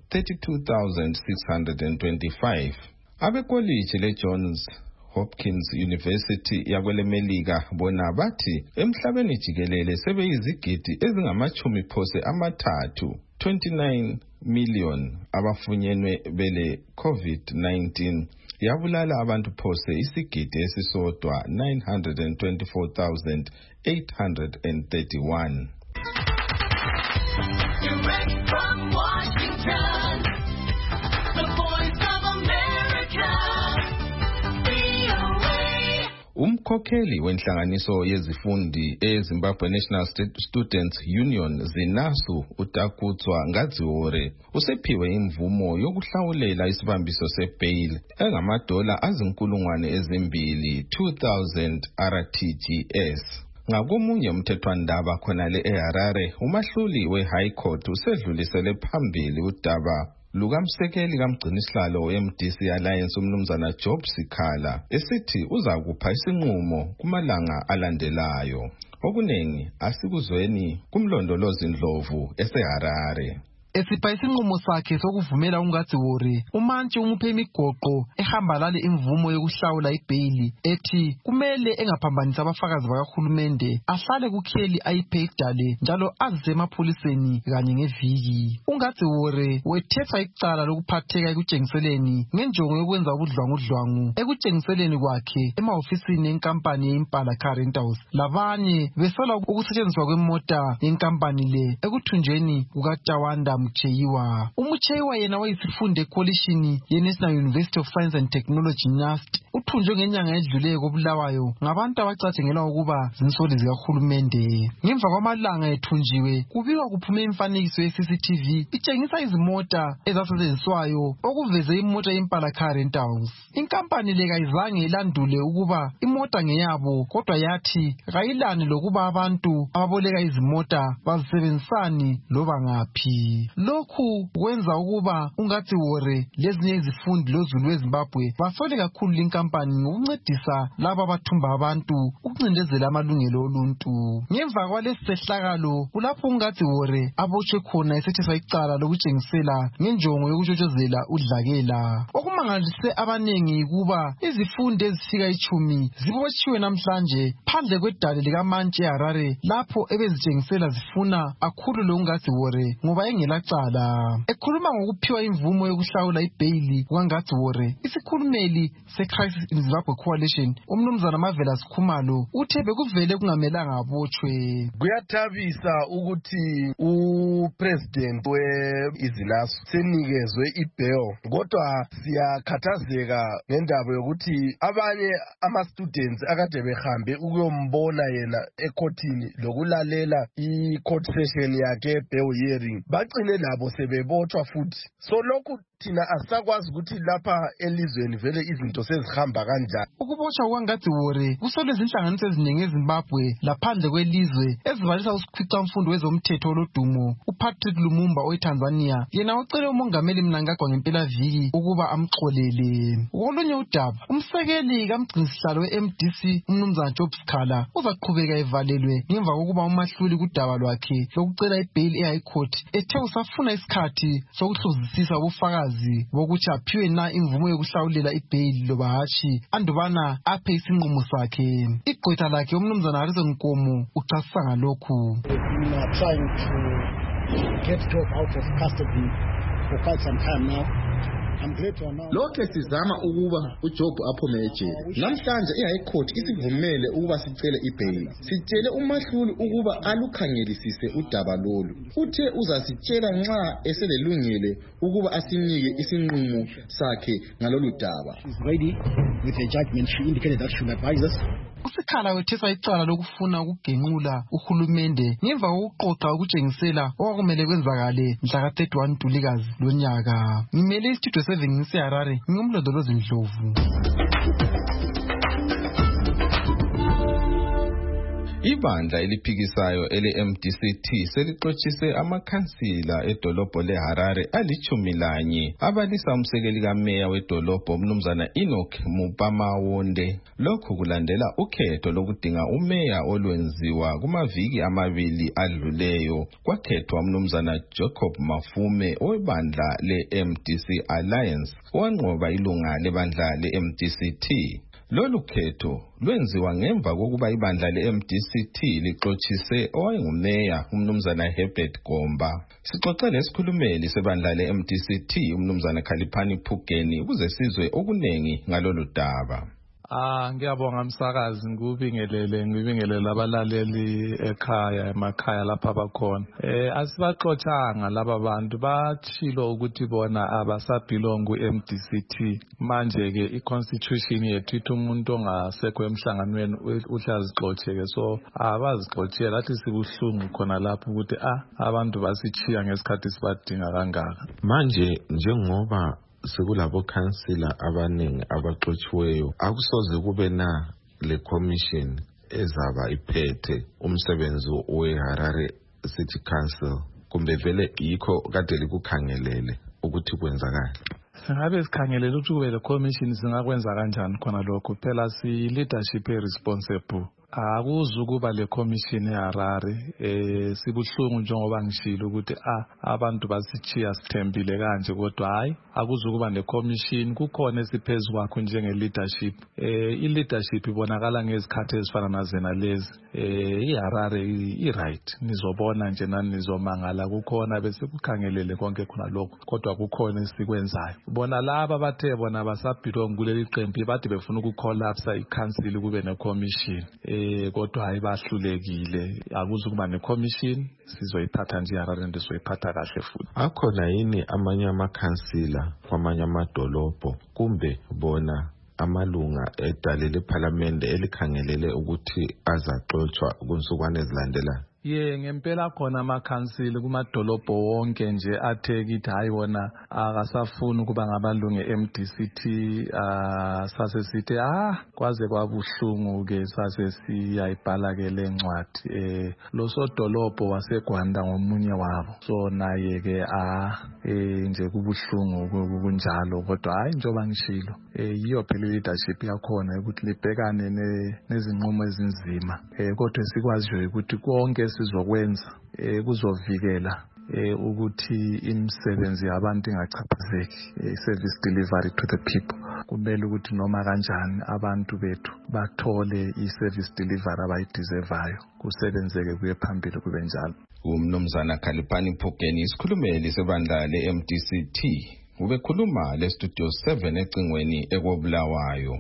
32,625. Abekoliji le-Johns Hopkins University yakwelemelika bona bathi emhlabeni jikelele sebeyizigidi ezingamachumi phose amathathu 29 million abafunyenwe bele COVID-19. Yabulala abantu phose isigidi esisodwa 924,831. Direct from Washington, the Voice of America. Umkhokheli wenhlanganiso yezifundi eZimbabwe National Students Union ZINASU uTakutswa Ngadziwore usephiwe imvumo yokuhlawulela isibambiso sebail engamadola azinkulungwane ezimbili 2,000 RTGS. Ngakomunye umthethwandaba khonale eHarare, umahluli we-High Court usedlulisele phambili udaba lukamsekeli kamgcinisihlalo we-MDC Alliance umnumzana Job Sikhala esithi uzakupha isinqumo kumalanga alandelayo. Okuningi asikuzweni kumlondolozi Ndlovu eseHarare. Esipha isinqumo sakhe sokuvumela uNgadziwore umantshi umuphe imigoqo ehambalale imvumo yokuhlawula ibhail ethi kumele engaphambanisa abafakazi bakahulumende ahlale kukheli ayiphe idale njalo azise emapholiseni kanye ngeviki. uNgadziwore wethetha icala lokuphatheka ekutshengiseleni ngenjongo yokwenza ubudlwangudlwangu ekutshengiseleni kwakhe emahofisini yenkampani yeImpala Car Rentals labanye besola ukusetshenziswa kwemota yenkampani le ekuthunjweni kukaTawanda Mucheyiwa. Umucheyiwa yena wayisifunde ekolishini ye-National University of Science and Technology NUST uthunjwe ngenyanga edluleyo koBulawayo ngabantu abacatshangelwa ukuba zinsoli zikahulumende. Ngemva kwamalanga ethunjiwe kubikwa kuphume imfanekiso ye-CCTV itshengisa izimota ezasetshenziswayo okuveze imota yempala car rentals. Inkampani le kayizange ilandule ukuba imota ngeyabo kodwa yathi kayilani lokuba abantu ababoleka izimota bazisebenzisani loba ngaphi. Lokhu kwenza ukuba ungatsiwore lezinye izifundi lozulu weZimbabwe basole kakhulu linkampani ngokuncedisa laba abathumba abantu ukuncindezela amalungelo oluntu. Ngemva kwalesi sehlakalo kulapho ungatsiwore abotshwe khona esetheswa icala lokutshengisela ngenjongo yokutshotshozela udlakela. Okumangalise abanengi kuba izifundi ezifika 10 zibotshiwe namhlanje phandle kwedale likaMantshi eHarare lapho ebezitshengisela zifuna akhululwe ungatsiwore ngoba engelacala. Ekhuluma ngokuphiwa imvumo yokuhlawula ibhayili kukaNgatsiwore, isikhulumeli se-Crisis in Zimbabwe Coalition umnumzana Marvelous Khumalo uthe bekuvele kungamelanga abotshwe. Kuyathabisa ukuthi upresident we-Izilasu senikezwe ibail, kodwa siyakhathazeka ngendaba yokuthi abanye ama-students akade behambe ukuyombona yena ekhothini lokulalela i-court session yakhe bail hearing bagcine labo sebebotshwa futhi. So lokhu thina asakwazi ukuthi lapha elizweni vele izinto sezihamba kanjani. Ukubotshwa kukaNgatsiwore kusolwe izinhlanganiso eziningi eZimbabwe laphandle kwelizwe ezibalisa usikhwicamfundo wezomthetho lodumo uPatrick Lumumba oweTanzania yena ucele umongameli Mnangagwa ngempelaviki ukuba amxolele. Kolunye udaba umsekeli kamgcinisihlalo we-MDC umnumzana Job Sikhala uzaqhubeka evalelwe ngemva kokuba umahluli kudaba lwakhe lokucela ibhail eHigh Court ethe usafuna isikhathi sokuhluzisisa ubufakazi bokuthi aphiwe na imvumo yokuhlawulela ibhail loba hatshi andubana aphe isinqumo sakhe. Igqwetha lakhe umnumzana Harrison Nkomo uchasisa ngalokhu. Trying to get Job out of custody for quite some time now. Lokho sizama ukuba uJob aphume ejele. Namhlanje iHigh Court isivumele ukuba sicele ibhail. Sitshele umahluli ukuba alukhangelisise udaba lolu. Uthe uzasitshela nxa eselelungile ukuba asinike isinqumo sakhe ngalolu daba. She's ready with a judgment. She indicated that she will advise us. Usikhala wethesa icala lokufuna ukugenqula uhulumende ngemva kokuqoqa ukutshengisela okwakumele kwenzakale mhla ka-31 Ntulikazi lonyaka. Ngimele istudio 7 ngiseHarare ngingumlondolozi Ndlovu. Ibandla eliphikisayo ele-MDC-T selixotshiswe amakhansila edolobho leHarare ali-11 abalisa umsekeli kameya wedolobho umnumzana Enoch Mupamawonde. Lokhu kulandela ukhetho lokudinga umeya olwenziwa kumaviki amabili adluleyo. Kwakhethwa umnumzana Jacob Mafume owebandla le-MDC Alliance owanqoba ilunga lebandla le-MDC-T. Lolu khetho lwenziwa ngemva kokuba ibandla le-MDC-T lixotshiswe owayengumeya umnumzana Herbert Gomba. Sixoxe lesikhulumeli sebandla le-MDC-T umnumzana Khaliphani Phugeni ukuze sizwe okunengi ngalolu daba. Ngiyabonga msakazi ngibingelele abalaleli emakhaya lapha bakhona. Asibaxotsanga laba bantu bathilo ukuthi bona abasabhilonga ku-MDC-T. Manje ke i-constitution yethu ithi umuntu ongasekho emhlanganweni uhlazixotshe-ke, so abazixotshiye lathi sibuhlungu khona lapho ukuthi abantu basichiya ngesikhathi sibadinga kangaka. Manje njengoba sekulabo khansila abaningi abaxotshiweyo akusoze kube na le commission ezaba iphethe umsebenzi weHarare City Council, kumbe vele yikho kade likukhangelele ukuthi kwenzakala? Singabe sikhangelele ukuthi kube le commission singakwenza kanjani khona lokho. Phela si leadership responsible. Akuzukuba le commission eHarare sibuhlungu njengoba ngishilo ukuthi abantu basichiya sithembile kanje, kodwa hayi akuzukuba le commission. Kukhona esiphezulu kwakho njenge leadership. I-leadership ibonakala ngezikhathi ezifana nazena lezi. iHarare i-right, nizobona nje nani nizomangala. Kukhona bese kukhangelele konke khona lokho, kodwa kukhona esikwenzayo. Bona laba bathe bona basabhilonga kuleli qembu bathi befuna ukucollapse i-council kube ne commission. kodwa ayibahlulekile akuzukuba necommission sizoyiphatha nje iHarare ndizoyiphatha kahle futhi. Akhona yini amanye amakhansila kwamanye amadolobho kumbe bona amalunga edale leParliament elikhangelele ukuthi azaxoxwa kunsukwane ezilandelayo? Ngempela khona amakhansili kumadolobho wonke nje athe kithi hayi wona akasafuni ukuba ngabalungu eMDCT sasesithi kwaze kwabuhlungu ke sasesiyayibhala ke lencwadi lo sodolobho waseGwanda ngomunye wabo so naye ke nje kubuhlungu kunjalo kodwa hayi njoba ngishilo yiyo phela leadership yakhona ukuthi libhekane nezinqumo ezinzima kodwa sikwaziyo ukuthi konke sizokwenza kuzovikela ukuthi imisebenzi yabantu ingachaphazeki service delivery to the people. Kumele ukuthi noma kanjani abantu bethu bathole i-service delivery abayideservayo kusebenzeke kuye phambili kube njalo. Umnumzana Khalipani Phokeni isikhulumeli sebandla le-MDCT ubekhuluma le-Studio 7 ecingweni ekobulawayo.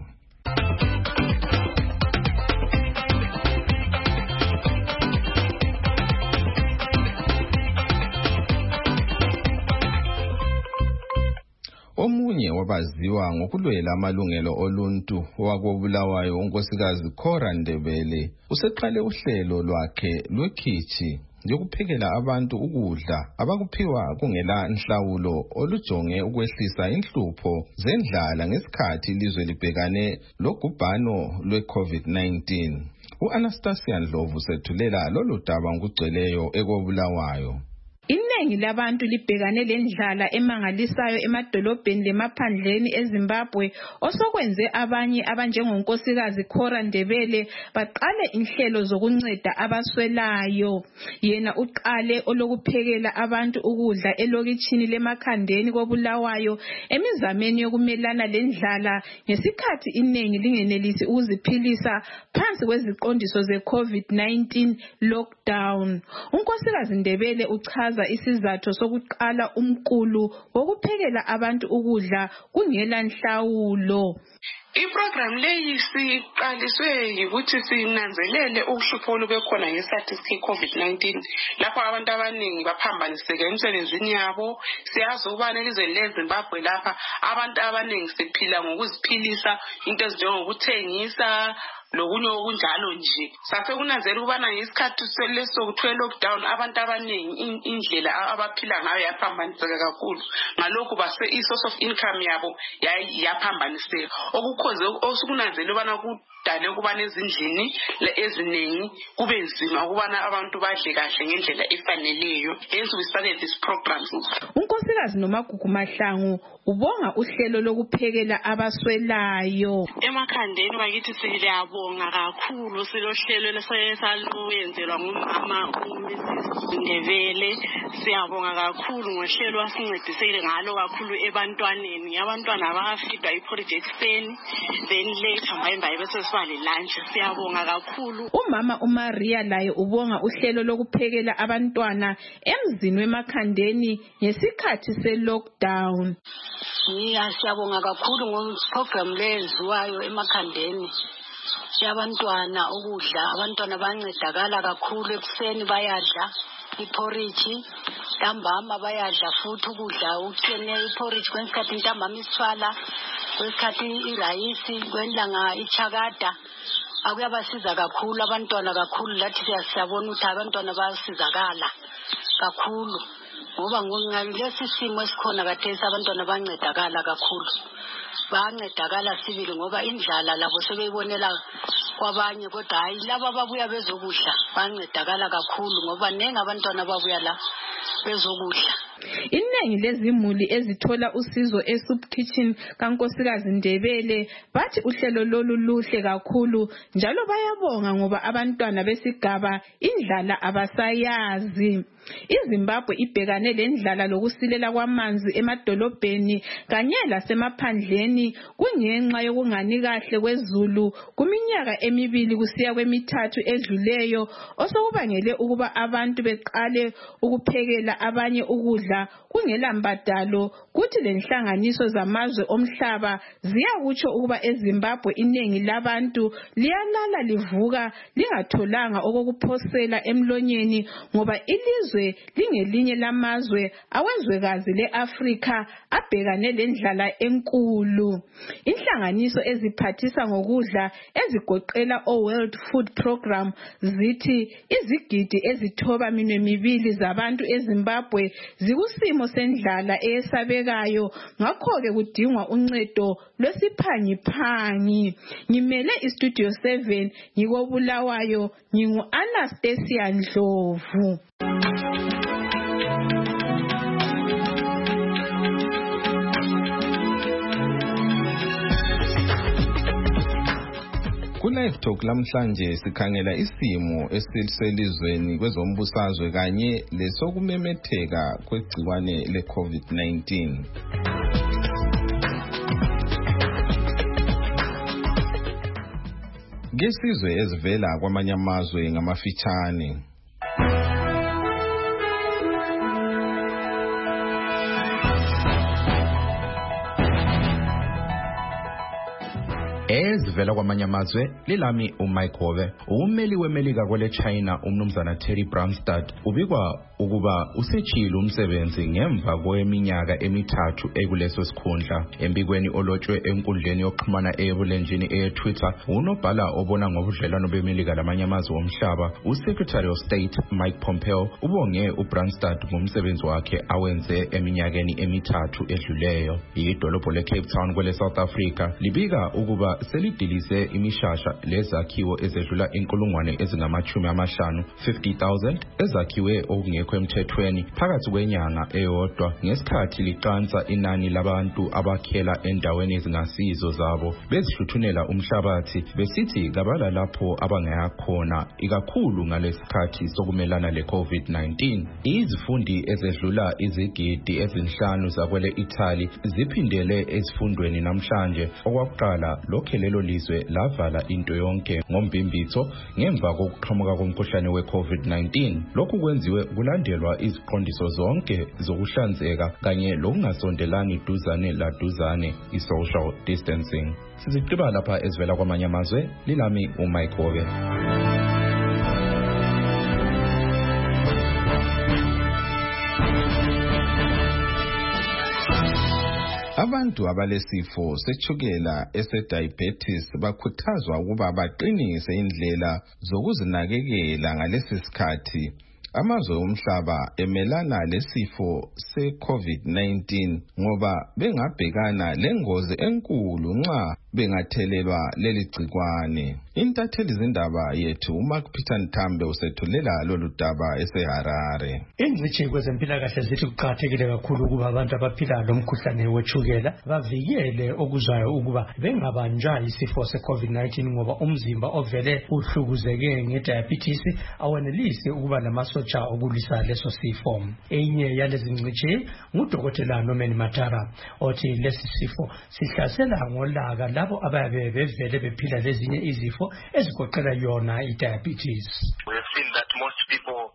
Omunye wabaziwa ngokulwela amalungelo oluntu wakobulawayo unkosikazi Cora Ndebele useqale uhlelo lwakhe lwekhithi yokuphekela abantu ukudla abakuphiwa kungela inhlawulo olujonge ukwehlisa inhlupho zendlala ngesikhathi ilizwe libhekane logubhano lwe-COVID-19. U-Anastasia Ndlovu sethulela lolu daba ngokugcweleyo ekobulawayo. Iningi labantu libhekane lendlala emangalisayo emadolobheni lemaphandleni eZimbabwe osokwenze abanye abanjengonkosikazi Cora Ndebele baqale inhlelo zokunceda abaswelayo. Yena uqale olokuphekela abantu ukudla elokitshini lemakhandeni kobulawayo emizameni yokumelana lendlala ngesikhathi iningi lingenelisi ukuziphilisa phansi kweziqondiso ze-COVID-19 lockdown. Unkosikazi Ndebele uchaza isizathu sokuqala umqulu wokuphekela abantu ukudla kungela nhlawulo. Iprogram leyi siqaliswe ukuthi sinanzelele ukuhlupho olubekhona ngesikhathi se-COVID-19 lapho abantu abaningi baphambaniseke emsebenzini yabo. Siyazi ukubana elizweni leZimbabwe lapha abantu abaningi siphila ngokuziphilisa into ezinjengokuthengisa lokunye okunjalo nje. Sasekunanzela ukubana ngesikhathi sokuthiwe lockdown abantu abaningi indlela abaphila ngayo yaphambaniseka kakhulu. Ngalokhu i-source of income yabo yaphambaniseka. Okukhoze osukunanzela ukubana kudale ukubana ezindlini eziningi kube nzima ukubana abantu badle kahle ngendlela efaneleyo. Hence we started this program. Unkosikazi Nomagugu Mahlangu ubonga uhlelo lokuphekela abaswelayo. Emakhandeni bakithi siyabonga kakhulu silohlelo lesaluyenzelwa ngumama uMrs Ndebele. Siyabonga kakhulu ngohlelo asincedisele ngalo kakhulu ebantwaneni. Abantwana bayafidwa iporridge ekseni then later bayimbaye bese sibale lunch. Siyabonga kakhulu. Umama uMaria laye ubonga uhlelo lokuphekela abantwana emzini wemakhandeni ngesikhathi se-lockdown. Siyabonga kakhulu ngoprogram leziwayo emakhandeni. Abantwana ukudla, abantwana bancedakala kakhulu ekseni bayadla iporridge, ntambama bayadla futhi ukudla ukuthene iporridge kwesikhathi ntambama isithwala, kwesikhathi irayisi, kwenlanga ichakada. Akuyabasiza kakhulu abantwana kakhulu lathi siyabona ukuthi abantwana bayasizakala kakhulu. Ngoba ngalesi simo esikhona khathesi abantwana bancedakala kakhulu. Bancedakala sibili ngoba indlala labo sebeyibonela kwabanye kodwa hayi laba ababuya bezokudla bancedakala kakhulu ngoba nengi abantwana babuya la bezokudla. Iningi lezimuli ezithola usizo eSoup Kitchen kankosikazi Ndebele bathi uhlelo lolu luhle kakhulu njalo bayabonga ngoba abantwana besigaba indlala abasayazi. iZimbabwe ibhekane lendlala lokusilela kwamanzi emadolobheni kanye lasemaphandleni kungenxa yokungani kahle kwezulu kuminyaka emibili kusiya kwemithathu edluleyo osokubangele ukuba abantu beqale ukuphekela ukuthengela abanye ukudla kungela mbadalo, kuthi lenhlanganiso zamazwe omhlaba ziyakutsho ukuba eZimbabwe iningi labantu liyalala livuka lingatholanga okokuphosela emlonyeni ngoba ilizwe lingelinye lamazwe awezwekazi leAfrika abhekane lendlala enkulu. Inhlanganiso eziphathisa ngokudla ezigoqela o-World Food Program zithi izigidi ezithoba minwe mibili zabantu eZimbabwe zikusimo sendlala eyesabekayo, ngakho-ke kudingwa uncedo lwesiphangiphangi. Ngimele iStudio 7 ngikobulawayo, ngingu-Anastasia Ndlovu. Ku-Live Talk lamhlanje sikhangela isimo esiselizweni kwezombusazwe kanye lesokumemetheka kwegciwane le-COVID-19. Ngesizwe ezivela kwamanye amazwe ngamafitshane. Ezivela kwamanye amazwe lilami uMike Hove. Ummeli wemelika kwele China umnumzana Terry Branstad ubikwa ukuba usetshile umsebenzi ngemva kweminyaka emithathu ekuleso sikhundla. Embikweni olotshwe enkundleni yokuxhumana eyebulenjini eTwitter, unobhala obona ngobudlelwano bemelika lamanye amazwe omhlaba, uSecretary of State Mike Pompeo ubonge uBranstad ngomsebenzi wakhe awenze eminyakeni emithathu edluleyo. Idolobho leCape Town kwele South Africa libika ukuba selidilise imishasha lezakhiwo ezedlula inkulungwane ezingama-50,000 50,000 ezakhiwe okungekho emthethweni phakathi kwenyanga eyodwa, ngesikhathi liqansa inani labantu abakhela endaweni ezingasizo zabo bezihluthunela umhlabathi besithi kabala lapho abangaya khona, ikakhulu ngalesikhathi sokumelana le-COVID-19. Izifundi ezedlula izigidi ezinhlanu zakwele Italy ziphindele ezifundweni namhlanje. Okwakuqala lokho lelo lizwe lavala into yonke ngombimbitho ngemva kokuqhamuka komkhuhlane we-COVID-19. Lokhu kwenziwe kulandelwa iziqondiso zonke zokuhlanzeka kanye lokungasondelani duzane laduzane, i-social distancing. Siziqiba lapha ezivela kwamanye amazwe, lilami uMike Hove. Abantu abalesifo sechukela esediabetes bakhuthazwa ukuba baqinise indlela zokuzinakekela ngalesi sikhathi amazwe omhlaba emelana lesifo se-COVID-19 ngoba bengabhekana lengozi enkulu nxa bengathelelwa leli gcikwane. Intatheli zindaba yethu uMark Peter Ntambe usethulela lolu daba eseHarare. Ingcitshi kwezempilakahle zithi kuqakathekile kakhulu ukuba abantu abaphila lomkhuhlane wetshukela bavikele okuzwayo ukuba bengabanjwa isifo se-COVID-19 ngoba umzimba ovele uhlukuzeke ngediabetes awenelisi ukuba namasotsha okulwisa leso sifo. Enye yalezi ngcitshi ngudokotela Norman Matara othi lesi sifo sihlasela ngolaka labo abayabe bevele bephila lezinye izifo ezigoqela yona idiabetes. We have seen that most people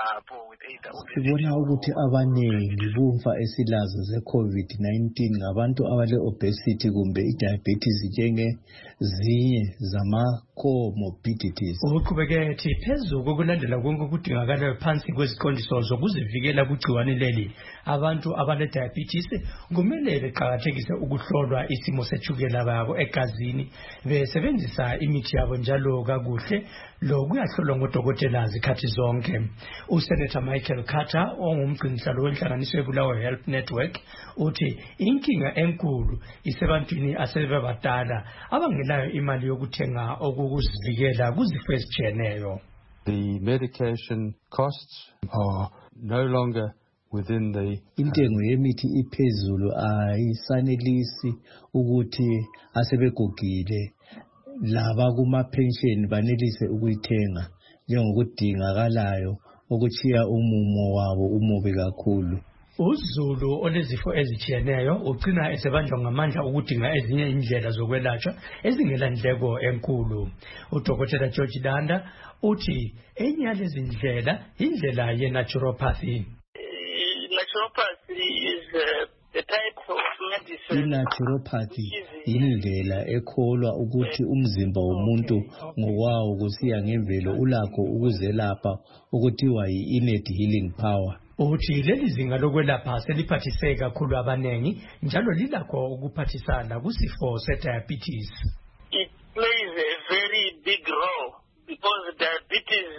sibona ukuthi abaningi kumfa esilazo ze-COVID-19 ngabantu abale-obesity kumbe i-diabetes njengezinye zama-comorbidities. Uqhubeke ethi phezu kokulandela konke okudingakalayo phansi kweziqondiso zokuzivikela kugciwane leli, abantu abale-diabetes kumele beqakathekise ukuhlolwa isimo setshukela babo egazini besebenzisa imithi yabo njalo kakuhle lokuyahlolwa ngodokotela zikhathi zonke. Usenator Michael Carter ongumgcinihlalo wenhlanganiso yeBulawayo Health Network uthi inkinga enkulu isebantwini asebebadala abangelayo imali yokuthenga okuzivikela kuzifo ezitshiyeneyo. The medication costs are no longer within the intengo yemithi iphezulu ayisanelisi ukuthi asebegugile laba kuma pension banelise ukuyithenga njengokudingakalayo okuchiya umumo wabo umubi kakhulu. uZulu olezifo ezitshiyeneyo ugcina esebanjwa ngamandla ukudinga ezinye indlela zokwelatshwa ezingela ndleko enkulu. Udokotela George Danda uthi enye yalezi ndlela indlela ye-naturopathy. naturopathy is the type of medicine. I-naturopathy indlela ekholwa ukuthi umzimba womuntu ngokwawo kusiya ngemvelo ulakho ukuzelapha okuthiwa yi-innate healing power. Uthi leli zinga lokwelapha seliphathise kakhulu abanengi njalo lilakho ukuphathisana kusifo se-diabetes. It plays a very big role because diabetes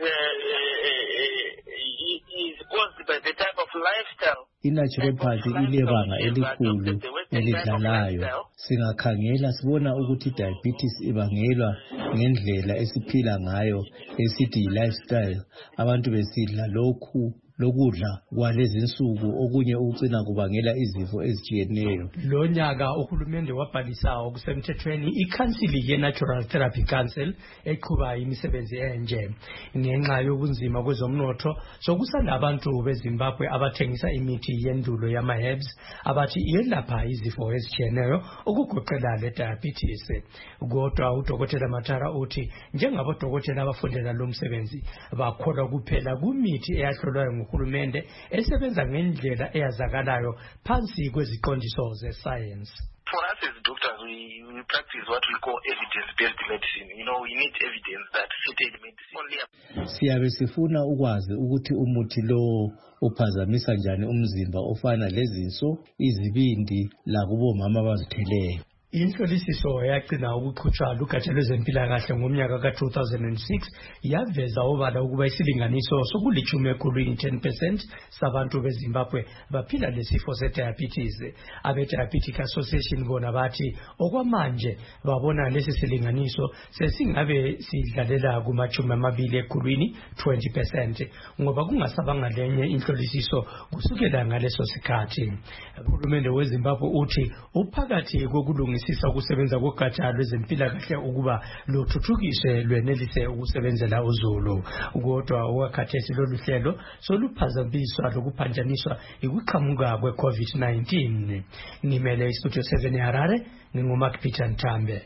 is caused by the type of lifestyle. I-naturopathy ilebanga elikhulu elidlalayo. Singakhangela sibona ukuthi diabetes ibangelwa ngendlela esiphila ngayo esithi yi-lifestyle. Abantu besidla lokudla kwalezi insuku okunye ukucina kubangela izifo ezitshiyeneyo. Lo nyaka uhulumende wabhalisa okusemthethweni ikhansili ye-Natural Therapy Council eqhuba imisebenzi enje. Ngenxa yobunzima kwezomnotho sokusala abantu beZimbabwe abathengisa imithi yendulo yama-herbs abathi iyelapha izifo ezitshiyeneyo okugoqela le-diabetes. Kodwa uDokotela Matara uthi njengabodokotela abafundela lo msebenzi bakholwa kuphela kumithi eyahlolwayo uhulumende esebenza ngendlela eyazakalayo phansi kweziqondiso ze-science. For us as doctors, we practice what we call evidence-based medicine. We need evidence that certain medicine. Siyabe sifuna ukwazi ukuthi umuthi lo uphazamisa njani umzimba ofana lezinso, izibindi lakubomama abazitheleyo. Inhlolisiso yaqina ukuqhutshwa lugatsha lwezempilakahle ngomnyaka ka-2006 yaveza obala ukuba isilinganiso sokulitshumi ekhulwini 10% sabantu beZimbabwe baphila lesifo se-diabetes. Abe-Diabetic Association bona bathi okwamanje babona lesi silinganiso sesingabe sidlalela kumachumi amabili ekhulwini 20% ngoba kungasabanga lenye inhlolisiso kusukela ngaleso sikhathi. Uhulumende weZimbabwe uthi uphakathi kokulunga sisa ukusebenza kogatsha lwezempilakahle ukuba luthuthukiswe lwenelise ukusebenzela uzulu. Kodwa okwakhathesi lolu hlelo soluphazamiswa lokuphanjaniswa ikuqhamuka kwe-COVID-19. Ngimele iStudio 7 eHarare, nginguMark Peter Ntambe.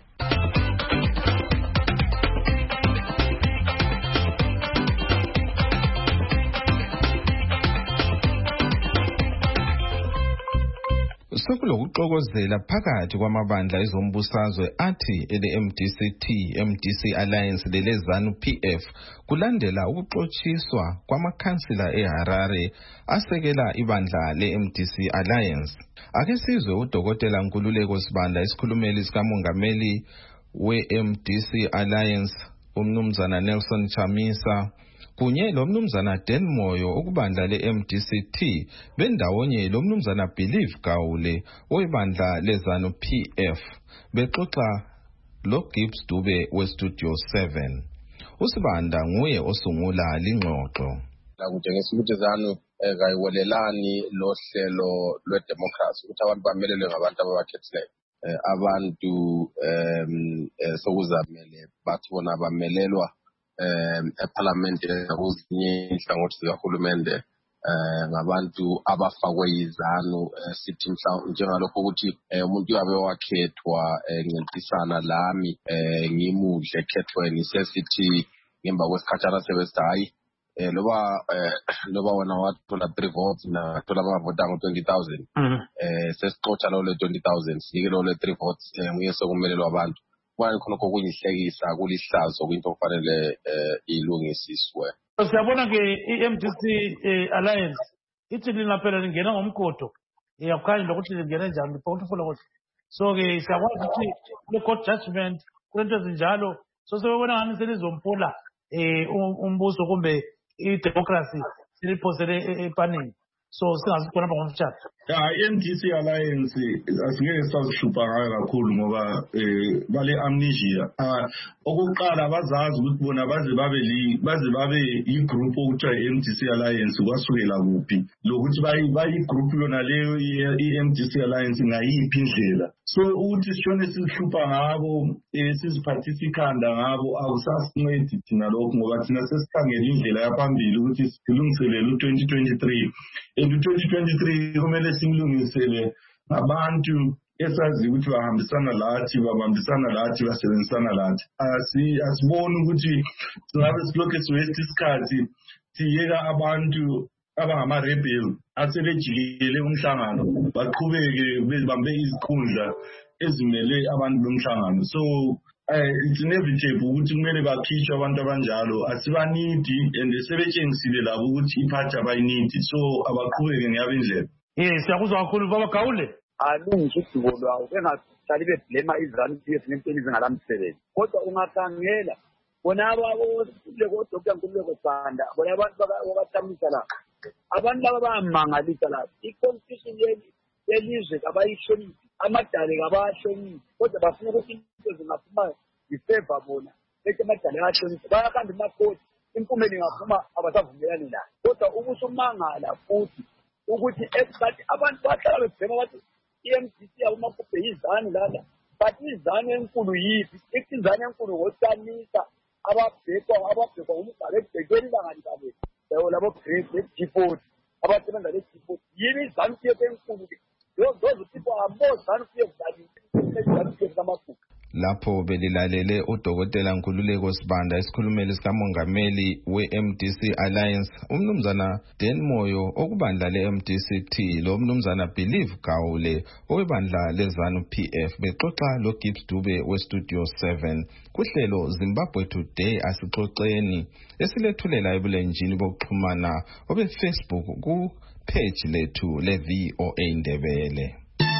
Sokulokuxokozela phakathi kwamabandla ezombusazwe athi ele-MDC Alliance lele-ZANU PF kulandela ukuxotshiswa kwamakhansila eHarare asekela ibandla le-MDC Alliance. Ake sizwe uDokotela Nkululeko Sibanda isikhulumeli sikamongameli we-MDC Alliance umnumzana Nelson Chamisa kunye lomnumzana Dan Moyo okubandla le-MDCT bendawonye lomnumzana Believe Gawule oyibandla le-ZANU PF bexoxa lo-Gibbs Dube we-Studio 7. Usibanda nguye osungula lingxoxo. Kutshengisa ukuthi ZANU kayiwelelani lohlelo lwe-democracy ukuthi abantu bamelelwe ngabantu ababakhethileyo. Abantu sokuzamele bathi bona bamelelwa eParliament kuzinye inhlangothi zikahulumende ngabantu abafakwe yiZANU sithi mhlawumbe njengalokho ukuthi umuntu uyabe wakhethwa ngentisana lami ngimudle ekhethweni sesithi ngemva kwesikhatshana sebesithi hayi loba wena wathola 3 votes nathola amavoti angu-20,000 sesixotsha lo le 20,000 sinike lo le 3 votes nguye sekumelelwa abantu. Kwani khonokho kunyihlekisa kulihlazo kwinto okufanele ilungisiswe. Siyabona ke i-MDC Alliance ithi lingaphela lingena ngomkhodo yakukhanya lokuthi lingena njani portfolio kodwa. So ke siyakwazi ukuthi le court judgment kwento ezinjalo so sebona ngani selizompula umbuso kumbe i-democracy siliphosele epanini. So singazikhona ngomthatha. I-MDC Alliance asingeke sasishupha ngayo kakhulu ngoba bale amnesia. Okokuqala bazazi ukuthi bona baze babe igroup okuthiwa i-MDC Alliance kwasukela kuphi lokuthi bayigroup yona leyo i-MDC Alliance ngayiphi indlela. So ukuthi sishone sisihlupa ngabo siziphathisa ikhanda ngabo awusasincedi thina lokho ngoba thina sesikhangela indlela yaphambili ukuthi silungiselele u-2023 and u-2023 kumele simlungisele abantu esazi ukuthi babambisana lathi basebenzisana lathi. Asiboni ukuthi singabe silokhu siwaste isikhathi siyeka abantu abangama-rebel asebejikele umhlangano baqhubeke bebambe izikhundla ezimele abantu bomhlangano. So it's inevitable ukuthi kumele bakhishwe abantu abanjalo, asibanidi and sebetshengisile labo ukuthi iphathi abayinidi, so abaqhubeke ngeyabo indlela. Siyakuzwa kakhulu Baba Gawule. Alungise udubo lwawo bengahlali beblema iZANU-PF ngentweni ezingalamsebenzi, kodwa ungakhangela bona ababodokotela Nkululeko Banda bona abantu bakathamisa la abantu laba bayamangalisa la i-constitution yelizwe abayihloniphi, amadale kabahloniphi, kodwa bafuna ukuthi into zingaphuma zifeva bona bese amadale ayahloniphi, bayakanda emakoti impumela ingaphuma abasavumelani layo. Kodwa ubusumangala futhi ukuthi esikhathi abantu bahlala bebhema bathi i-MDC abomaphupe yizanu lana, but izanu enkulu yipi? Izanu enkulu ngokusanisa ababhekwa umgaba ekubhekweni ilanga likabethu labo G40 abasebenza le-G40 yini iZANU-PF enkulu ke? Those people are more ZANU-PF than ZANU-PF zamagugu. Lapho belilalele uDokotela Nkululeko Sibanda isikhulumeli sikamongameli we-MDC Alliance umnumzana Dan Moyo okubandla le-MDCT lo mnumzana Believe Gawule owebandla leZANU-PF bexoxa lo Gibbs Dube weStudio 7 kuhlelo Zimbabwe Today asixoxeni esilethulela ebulenjini bokuxhumana obe-Facebook ku page lethu le-VOA Ndebele.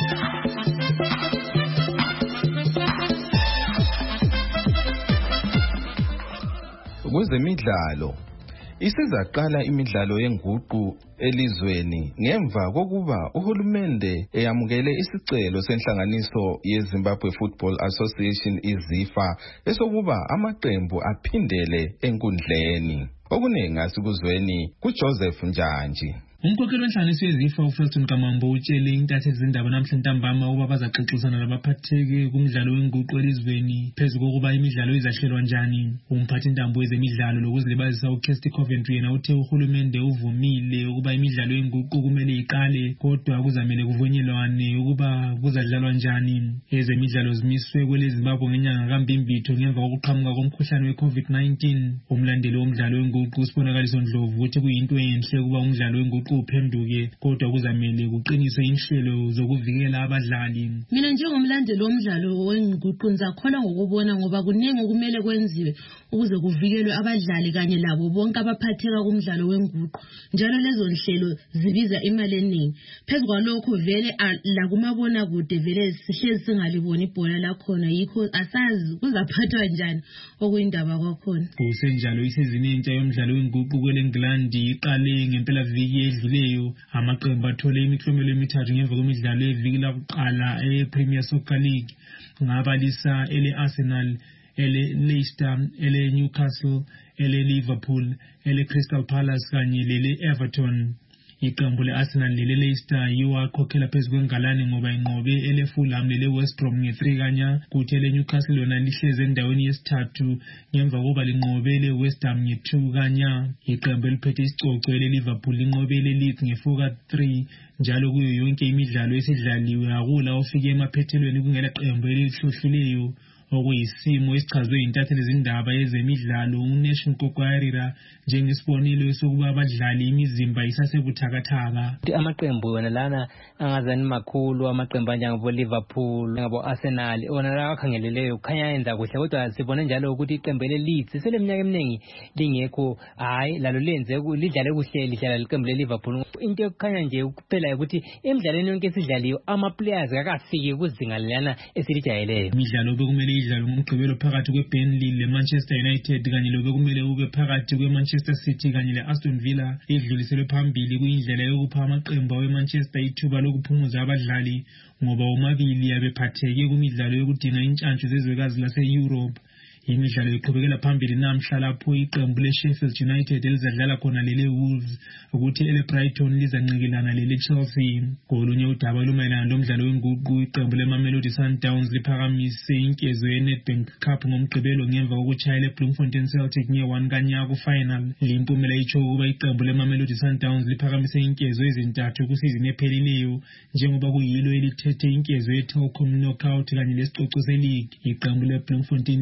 Kwezemidlalo isizaqala imidlalo yenguqu elizweni ngemva kokuba uhulumende eyamukele isicelo senhlanganiso yeZimbabwe Football Association iZIFA esokuba amaqembu aphindele enkundleni. Okuningi asikuzweni kuJoseph Njanji. Umkhokheli wenhlanganiso yeZIFA uFelton Kamambo utshele intatheli zindaba namhla ntambama ukuba bazaxoxisana labaphatheki kumdlalo wenguqu elizweni phezu kokuba imidlalo izahlelwa njani. Umphathi intambo wezemidlalo lokuzilibazisa uKirsty Coventry yena uthe uhulumende uvumile ukuba imidlalo yenguqu kumele iqale, kodwa kuzamele kuvunyelwane ukuba kuzadlalwa njani. Ezemidlalo zimiswe kweleZimbabwe ngenyanga kaMbimbitho ngemva kokuqhamuka komkhuhlane we-COVID-19. Umlandeli womdlalo wenguqu usibonakaliso Ndlovu uthi kuyinto enhle ukuba umdlalo wenguqu uphenduke, kodwa kuzamele kuqiniswe inhlelo zokuvikela abadlali. Mina njengomlandeli womdlalo wenguqu ngizakhona ngokubona ngoba kuningi okumele kwenziwe ukuze kuvikelwe abadlali kanye labo bonke abaphatheka kumdlalo wenguqu. Njalo lezo nhlelo zibiza imali eningi. Phezu kwalokho vele la kumabona kude vele sihlezi singalibona ibhola lakhona, yikho asazi kuzaphathwa njani okuyindaba kwakhona. Kusenjalo isizini entsha yomdlalo wenguqu kweleNgilandi iqale ngempela viki edluleyo. Amaqembu athole imiklomelo emithathu ngemva kwemidlalo eviki lakuqala ePremier Soccer League. Ngabalisa ele-Arsenal, ele-Leicester, ele-Newcastle, ele-Liverpool, ele-Crystal Palace kanye lele-Everton. Iqembu le-Arsenal lele-Leicester yiwo akhokhela phezu kwengalane ngoba inqobe ele-Fulham lele-West Brom nge-3 kanya, kuthi ele-Newcastle lona lihleze endaweni yesithathu ngemva kokuba linqobe ele-West Ham nge-2 kanya. Iqembu eliphethe isicoco ele-Liverpool linqobe ele-Leeds nge-4-3. Njalo kuyo yonke imidlalo esidlaliwe akula ofike emaphethelweni kungela qembu elihlohlileyo, okuyisimo esichazwe yintatheli zindaba yezemidlalo uNation Kokwarira njengesibonelo sokuba abadlali imizimba isasebuthakathaka. Amaqembu wona lana angazani makhulu, amaqembu anjengabo Liverpool ngabo Arsenal ona la akhangeleleyo kukhanya yenza kuhle, kodwa sibone njalo ukuthi iqembu le-Leeds seleminyaka eminingi lingekho, hayi lalo lenze lidlale kuhle lihlala liqembu le-Liverpool. Into yokukhanya nje kuphela ukuthi emidlalweni yonke esidlaliyo ama-players akafiki kuzinga lana esilijayeleyo. Imidlalo bekumele idlalo ngomgqibelo phakathi kweBurnley leManchester United kanye lobe kumele ube phakathi kweManchester City kanye leAston Villa edluliselwe phambili kuyindlela yokupha amaqembu aweManchester ithuba lokuphumuza abadlali ngoba omabili abephatheke kumidlalo yokudinga intshantshu zezwekazi lase-Europe. Imidlalo iqhubekela phambili namhla lapho iqembu leSheffield United elizadlala khona lele-Wolves ukuthi ele-Brighton lizanqikelana lele-Chelsea. Kolunye udaba lumayelana lomdlalo wenguqu iqembu leMamelodi Sundowns liphakamise inkezo yeNedbank Cup ngomgqibelo ngemva kokutshaya leBloemfontein Celtic nge-1 kanya ku-final. Limpumela itsho ukuba iqembu leMamelodi Sundowns liphakamise inkezo ezintathu kusizini ephelileyo njengoba kuyilo elithethe inkezo ye-Telkom Knockout kanye lesicoco se-league. Iqembu leBloemfontein lizamela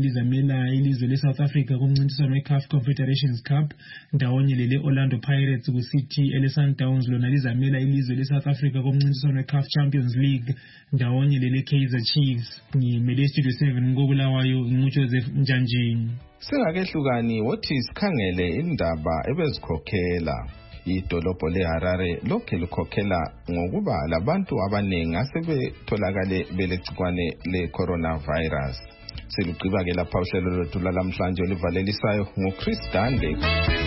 izamela ilizwe leSouth Africa kumncintiswano weCAF Confederations Cup, ndawonye lele-Orlando Pirates kuCity ele-Sundowns lona lizamela ilizwe leSouth Africa kumncintiswano weCAF Champions League, ndawonye lele-Kaizer Chiefs. Ngimele Studio 7 ngokubulawayo nguJoseph Njanjini. Singakehlukani wothi sikhangele indaba ebezikhokhela. Idolobho leHarare lokhe likhokhela ngokuba labantu abaningi asebetholakale belegcikwane le-coronavirus. Siluqiba ke lapha uhlelo lwethu lamhlanje olivalelisayo nguChris Dande.